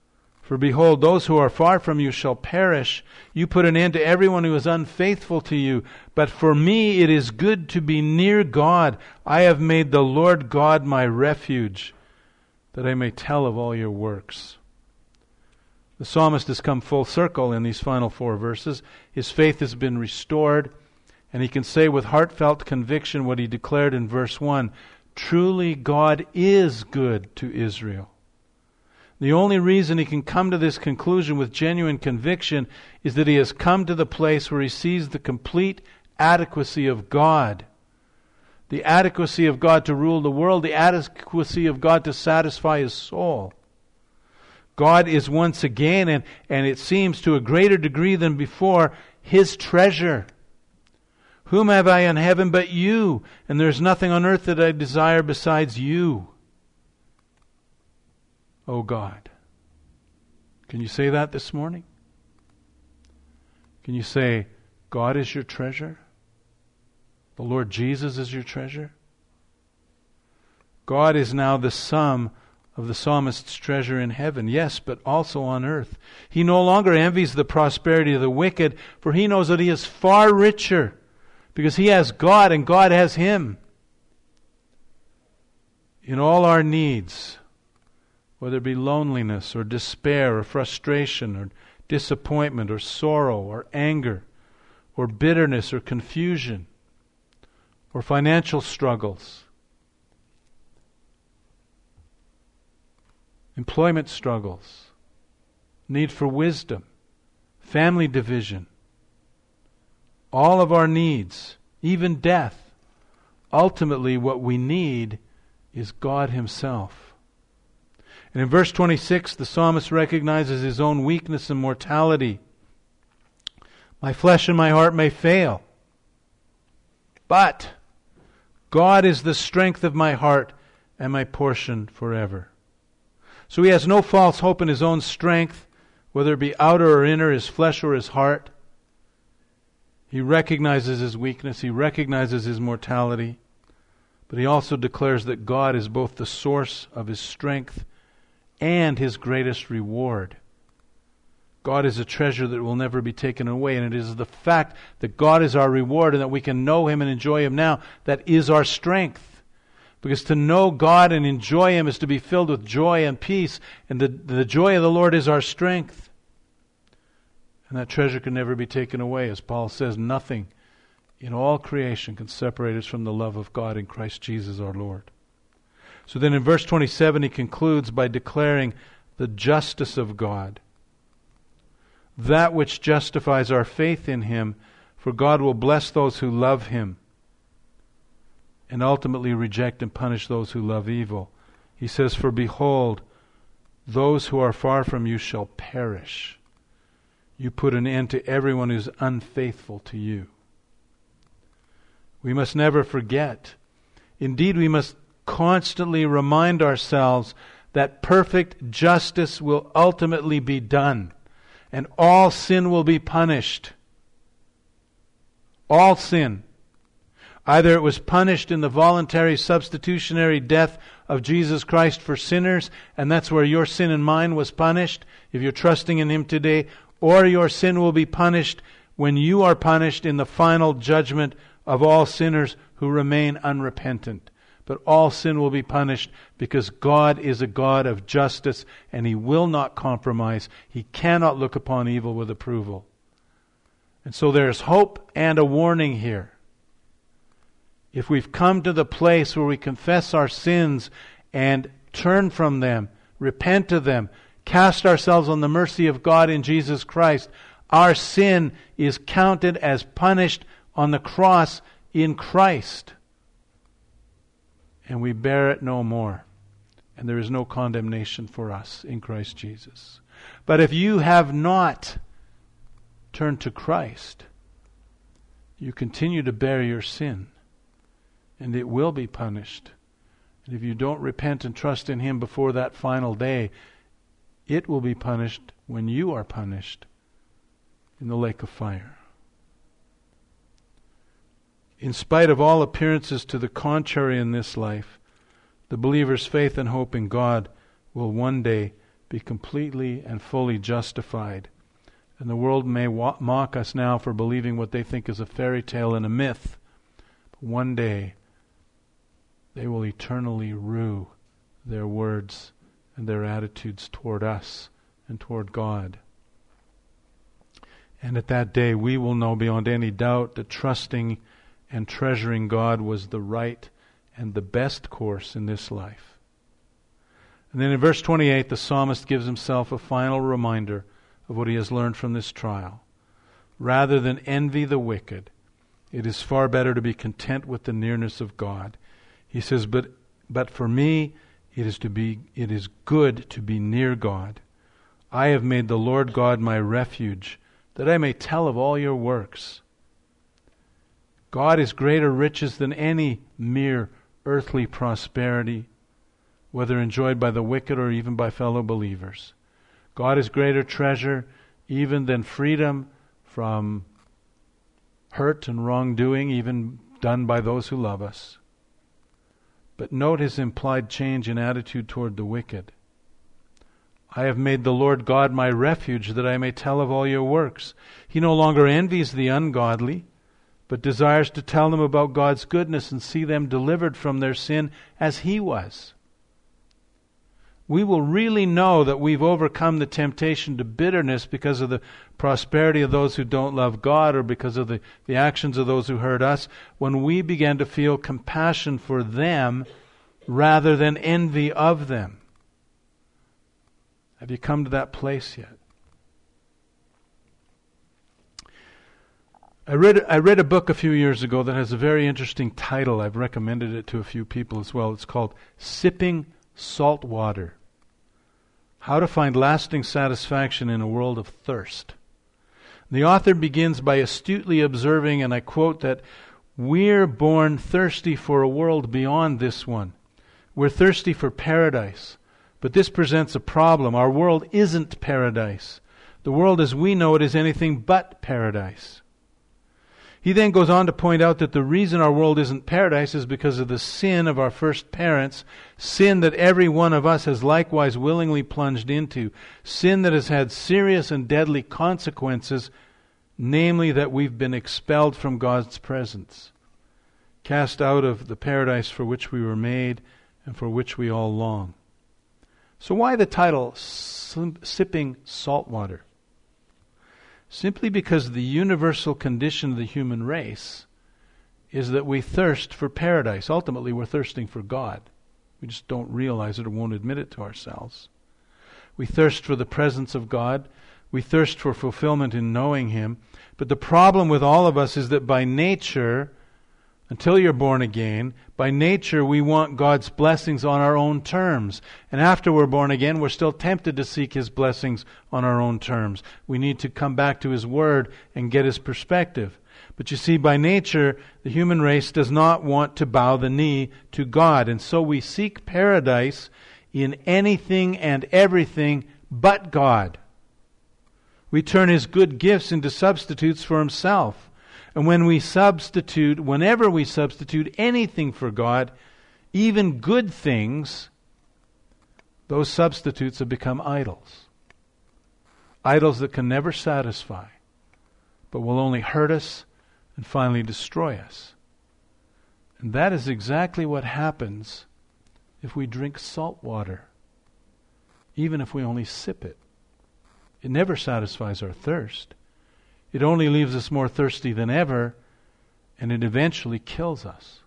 For behold, those who are far from you shall perish. You put an end to everyone who is unfaithful to you. But for me it is good to be near God. I have made the Lord God my refuge, that I may tell of all your works. The psalmist has come full circle in these final 4 verses. His faith has been restored, and he can say with heartfelt conviction what he declared in verse 1, truly God is good to Israel. The only reason he can come to this conclusion with genuine conviction is that he has come to the place where he sees the complete adequacy of God. The adequacy of God to rule the world, the adequacy of God to satisfy his soul. God is once again, and it seems to a greater degree than before, his treasure. Whom have I in heaven but you? And there is nothing on earth that I desire besides you, O God. Can you say that this morning? Can you say, God is your treasure? The Lord Jesus is your treasure? God is now the sum of the psalmist's treasure in heaven, yes, but also on earth. He no longer envies the prosperity of the wicked, for he knows that he is far richer, because he has God and God has him. In all our needs, whether it be loneliness or despair or frustration or disappointment or sorrow or anger or bitterness or confusion or financial struggles, employment struggles, need for wisdom, family division, all of our needs, even death, ultimately what we need is God himself. And in verse 26, the psalmist recognizes his own weakness and mortality. My flesh and my heart may fail, but God is the strength of my heart and my portion forever. So he has no false hope in his own strength, whether it be outer or inner, his flesh or his heart. He recognizes his weakness, he recognizes his mortality, but he also declares that God is both the source of his strength and his greatest reward. God is a treasure that will never be taken away, and it is the fact that God is our reward and that we can know him and enjoy him now that is our strength. Because to know God and enjoy him is to be filled with joy and peace, and the joy of the Lord is our strength. And that treasure can never be taken away. As Paul says, nothing in all creation can separate us from the love of God in Christ Jesus our Lord. So then in verse 27 he concludes by declaring the justice of God. That which justifies our faith in him, for God will bless those who love him and ultimately reject and punish those who love evil. He says, for behold, those who are far from you shall perish. You put an end to everyone who's unfaithful to you. We must never forget. Indeed, we must constantly remind ourselves that perfect justice will ultimately be done, and all sin will be punished. All sin. Either it was punished in the voluntary substitutionary death of Jesus Christ for sinners, and that's where your sin and mine was punished, if you're trusting in him today, or your sin will be punished when you are punished in the final judgment of all sinners who remain unrepentant. But all sin will be punished because God is a God of justice and he will not compromise. He cannot look upon evil with approval. And so there's hope and a warning here. If we've come to the place where we confess our sins and turn from them, repent of them, cast ourselves on the mercy of God in Jesus Christ, our sin is counted as punished on the cross in Christ. And we bear it no more. And there is no condemnation for us in Christ Jesus. But if you have not turned to Christ, you continue to bear your sin. And it will be punished. And if you don't repent and trust in him before that final day, it will be punished when you are punished in the lake of fire. In spite of all appearances to the contrary in this life, the believer's faith and hope in God will one day be completely and fully justified. And the world may mock us now for believing what they think is a fairy tale and a myth. But one day, they will eternally rue their words and their attitudes toward us and toward God. And at that day, we will know beyond any doubt that trusting and treasuring God was the right and the best course in this life. And then in verse 28, the psalmist gives himself a final reminder of what he has learned from this trial. Rather than envy the wicked, it is far better to be content with the nearness of God. He says, but for me, it is good to be near God. I have made the Lord God my refuge, that I may tell of all your works. God is greater riches than any mere earthly prosperity, whether enjoyed by the wicked or even by fellow believers. God is greater treasure even than freedom from hurt and wrongdoing, even done by those who love us. But note his implied change in attitude toward the wicked. I have made the Lord God my refuge, that I may tell of all your works. He no longer envies the ungodly, but desires to tell them about God's goodness and see them delivered from their sin as he was. We will really know that we've overcome the temptation to bitterness because of the prosperity of those who don't love God, or because of the actions of those who hurt us, when we begin to feel compassion for them rather than envy of them. Have you come to that place yet? I read a book a few years ago that has a very interesting title. I've recommended it to a few people as well. It's called Sipping Salt Water: How to Find Lasting Satisfaction in a World of Thirst. The author begins by astutely observing, and I quote, that we're born thirsty for a world beyond this one. We're thirsty for paradise. But this presents a problem. Our world isn't paradise. The world as we know it is anything but paradise. He then goes on to point out that the reason our world isn't paradise is because of the sin of our first parents, sin that every one of us has likewise willingly plunged into, sin that has had serious and deadly consequences, namely that we've been expelled from God's presence, cast out of the paradise for which we were made and for which we all long. So why the title, Sipping Salt Water? Simply because the universal condition of the human race is that we thirst for paradise. Ultimately, we're thirsting for God. We just don't realize it or won't admit it to ourselves. We thirst for the presence of God. We thirst for fulfillment in knowing Him. But the problem with all of us is that by nature, until you're born again, by nature we want God's blessings on our own terms. And after we're born again, we're still tempted to seek His blessings on our own terms. We need to come back to His Word and get His perspective. But you see, by nature, the human race does not want to bow the knee to God. And so we seek paradise in anything and everything but God. We turn His good gifts into substitutes for Himself. And whenever we substitute anything for God, even good things, those substitutes have become idols. Idols that can never satisfy, but will only hurt us and finally destroy us. And that is exactly what happens if we drink salt water, even if we only sip it. It never satisfies our thirst. It only leaves us more thirsty than ever, and it eventually kills us.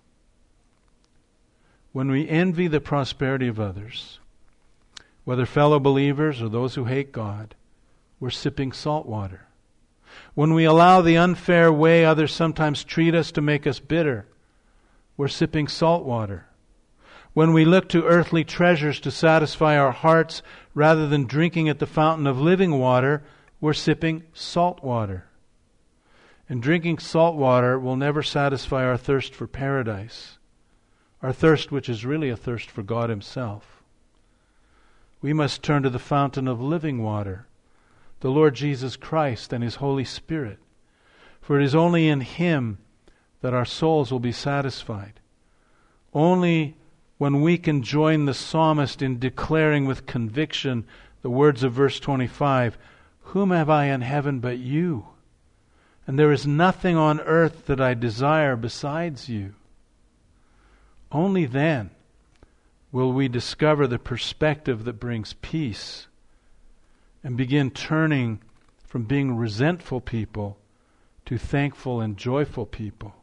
When we envy the prosperity of others, whether fellow believers or those who hate God, we're sipping salt water. When we allow the unfair way others sometimes treat us to make us bitter, we're sipping salt water. When we look to earthly treasures to satisfy our hearts rather than drinking at the fountain of living water, we're sipping salt water. And drinking salt water will never satisfy our thirst for paradise, our thirst which is really a thirst for God Himself. We must turn to the fountain of living water, the Lord Jesus Christ and His Holy Spirit. For it is only in Him that our souls will be satisfied. Only when we can join the psalmist in declaring with conviction, The words of verse 25, "Whom have I in heaven but you? And there is nothing on earth that I desire besides you." Only then will we discover the perspective that brings peace and begin turning from being resentful people to thankful and joyful people.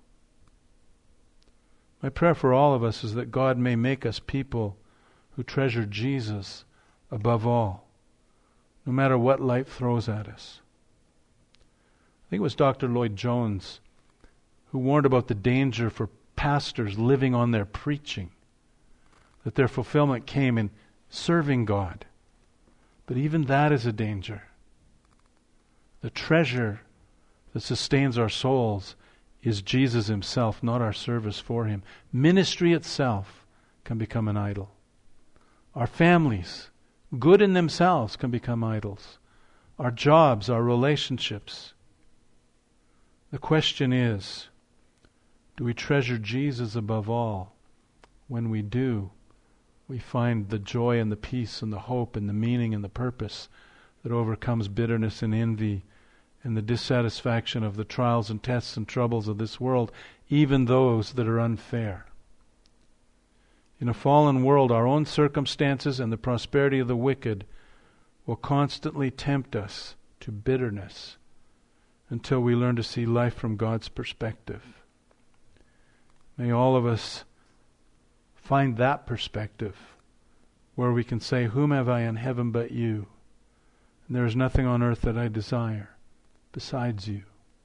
My prayer for all of us is that God may make us people who treasure Jesus above all, no matter what life throws at us. I think it was Dr. Lloyd Jones who warned about the danger for pastors living on their preaching, that their fulfillment came in serving God. But even that is a danger. The treasure that sustains our souls is Jesus himself, not our service for him. Ministry itself can become an idol. Our families, good in themselves, can become idols. Our jobs, our relationships. The question is, do we treasure Jesus above all? When we do, we find the joy and the peace and the hope and the meaning and the purpose that overcomes bitterness and envy and the dissatisfaction of the trials and tests and troubles of this world, even those that are unfair. In a fallen world, our own circumstances and the prosperity of the wicked will constantly tempt us to bitterness until we learn to see life from God's perspective. May all of us find that perspective where we can say, "Whom have I in heaven but you? And there is nothing on earth that I desire besides you."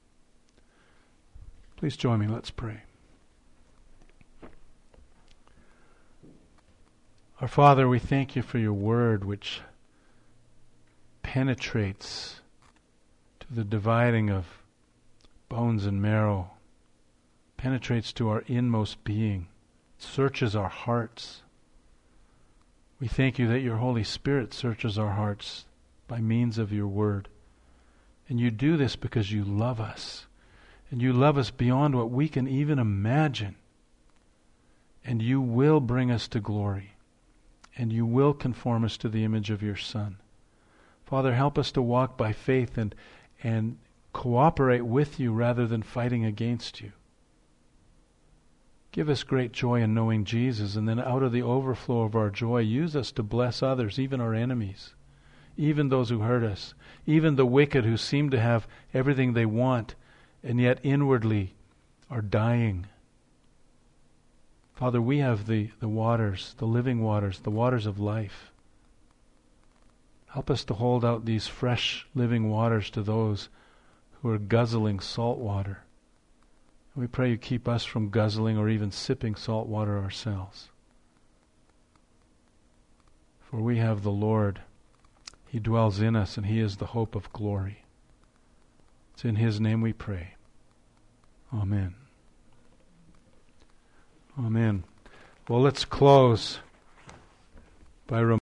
Please join me, let's pray. Our Father, we thank you for your word which penetrates to the dividing of bones and marrow, penetrates to our inmost being, searches our hearts. We thank you that your Holy Spirit searches our hearts by means of your word. And you do this because you love us. And you love us beyond what we can even imagine. And you will bring us to glory. And you will conform us to the image of your Son. Father, help us to walk by faith and cooperate with you rather than fighting against you. Give us great joy in knowing Jesus, and then out of the overflow of our joy, use us to bless others, even our enemies, even those who hurt us, even the wicked who seem to have everything they want, and yet inwardly are dying. Father, we have the waters, the living waters, the waters of life. Help us to hold out these fresh living waters to those who are guzzling salt water. And we pray you keep us from guzzling or even sipping salt water ourselves. For we have the Lord. He dwells in us, and he is the hope of glory. It's in his name we pray. Amen. Amen. Well, let's close by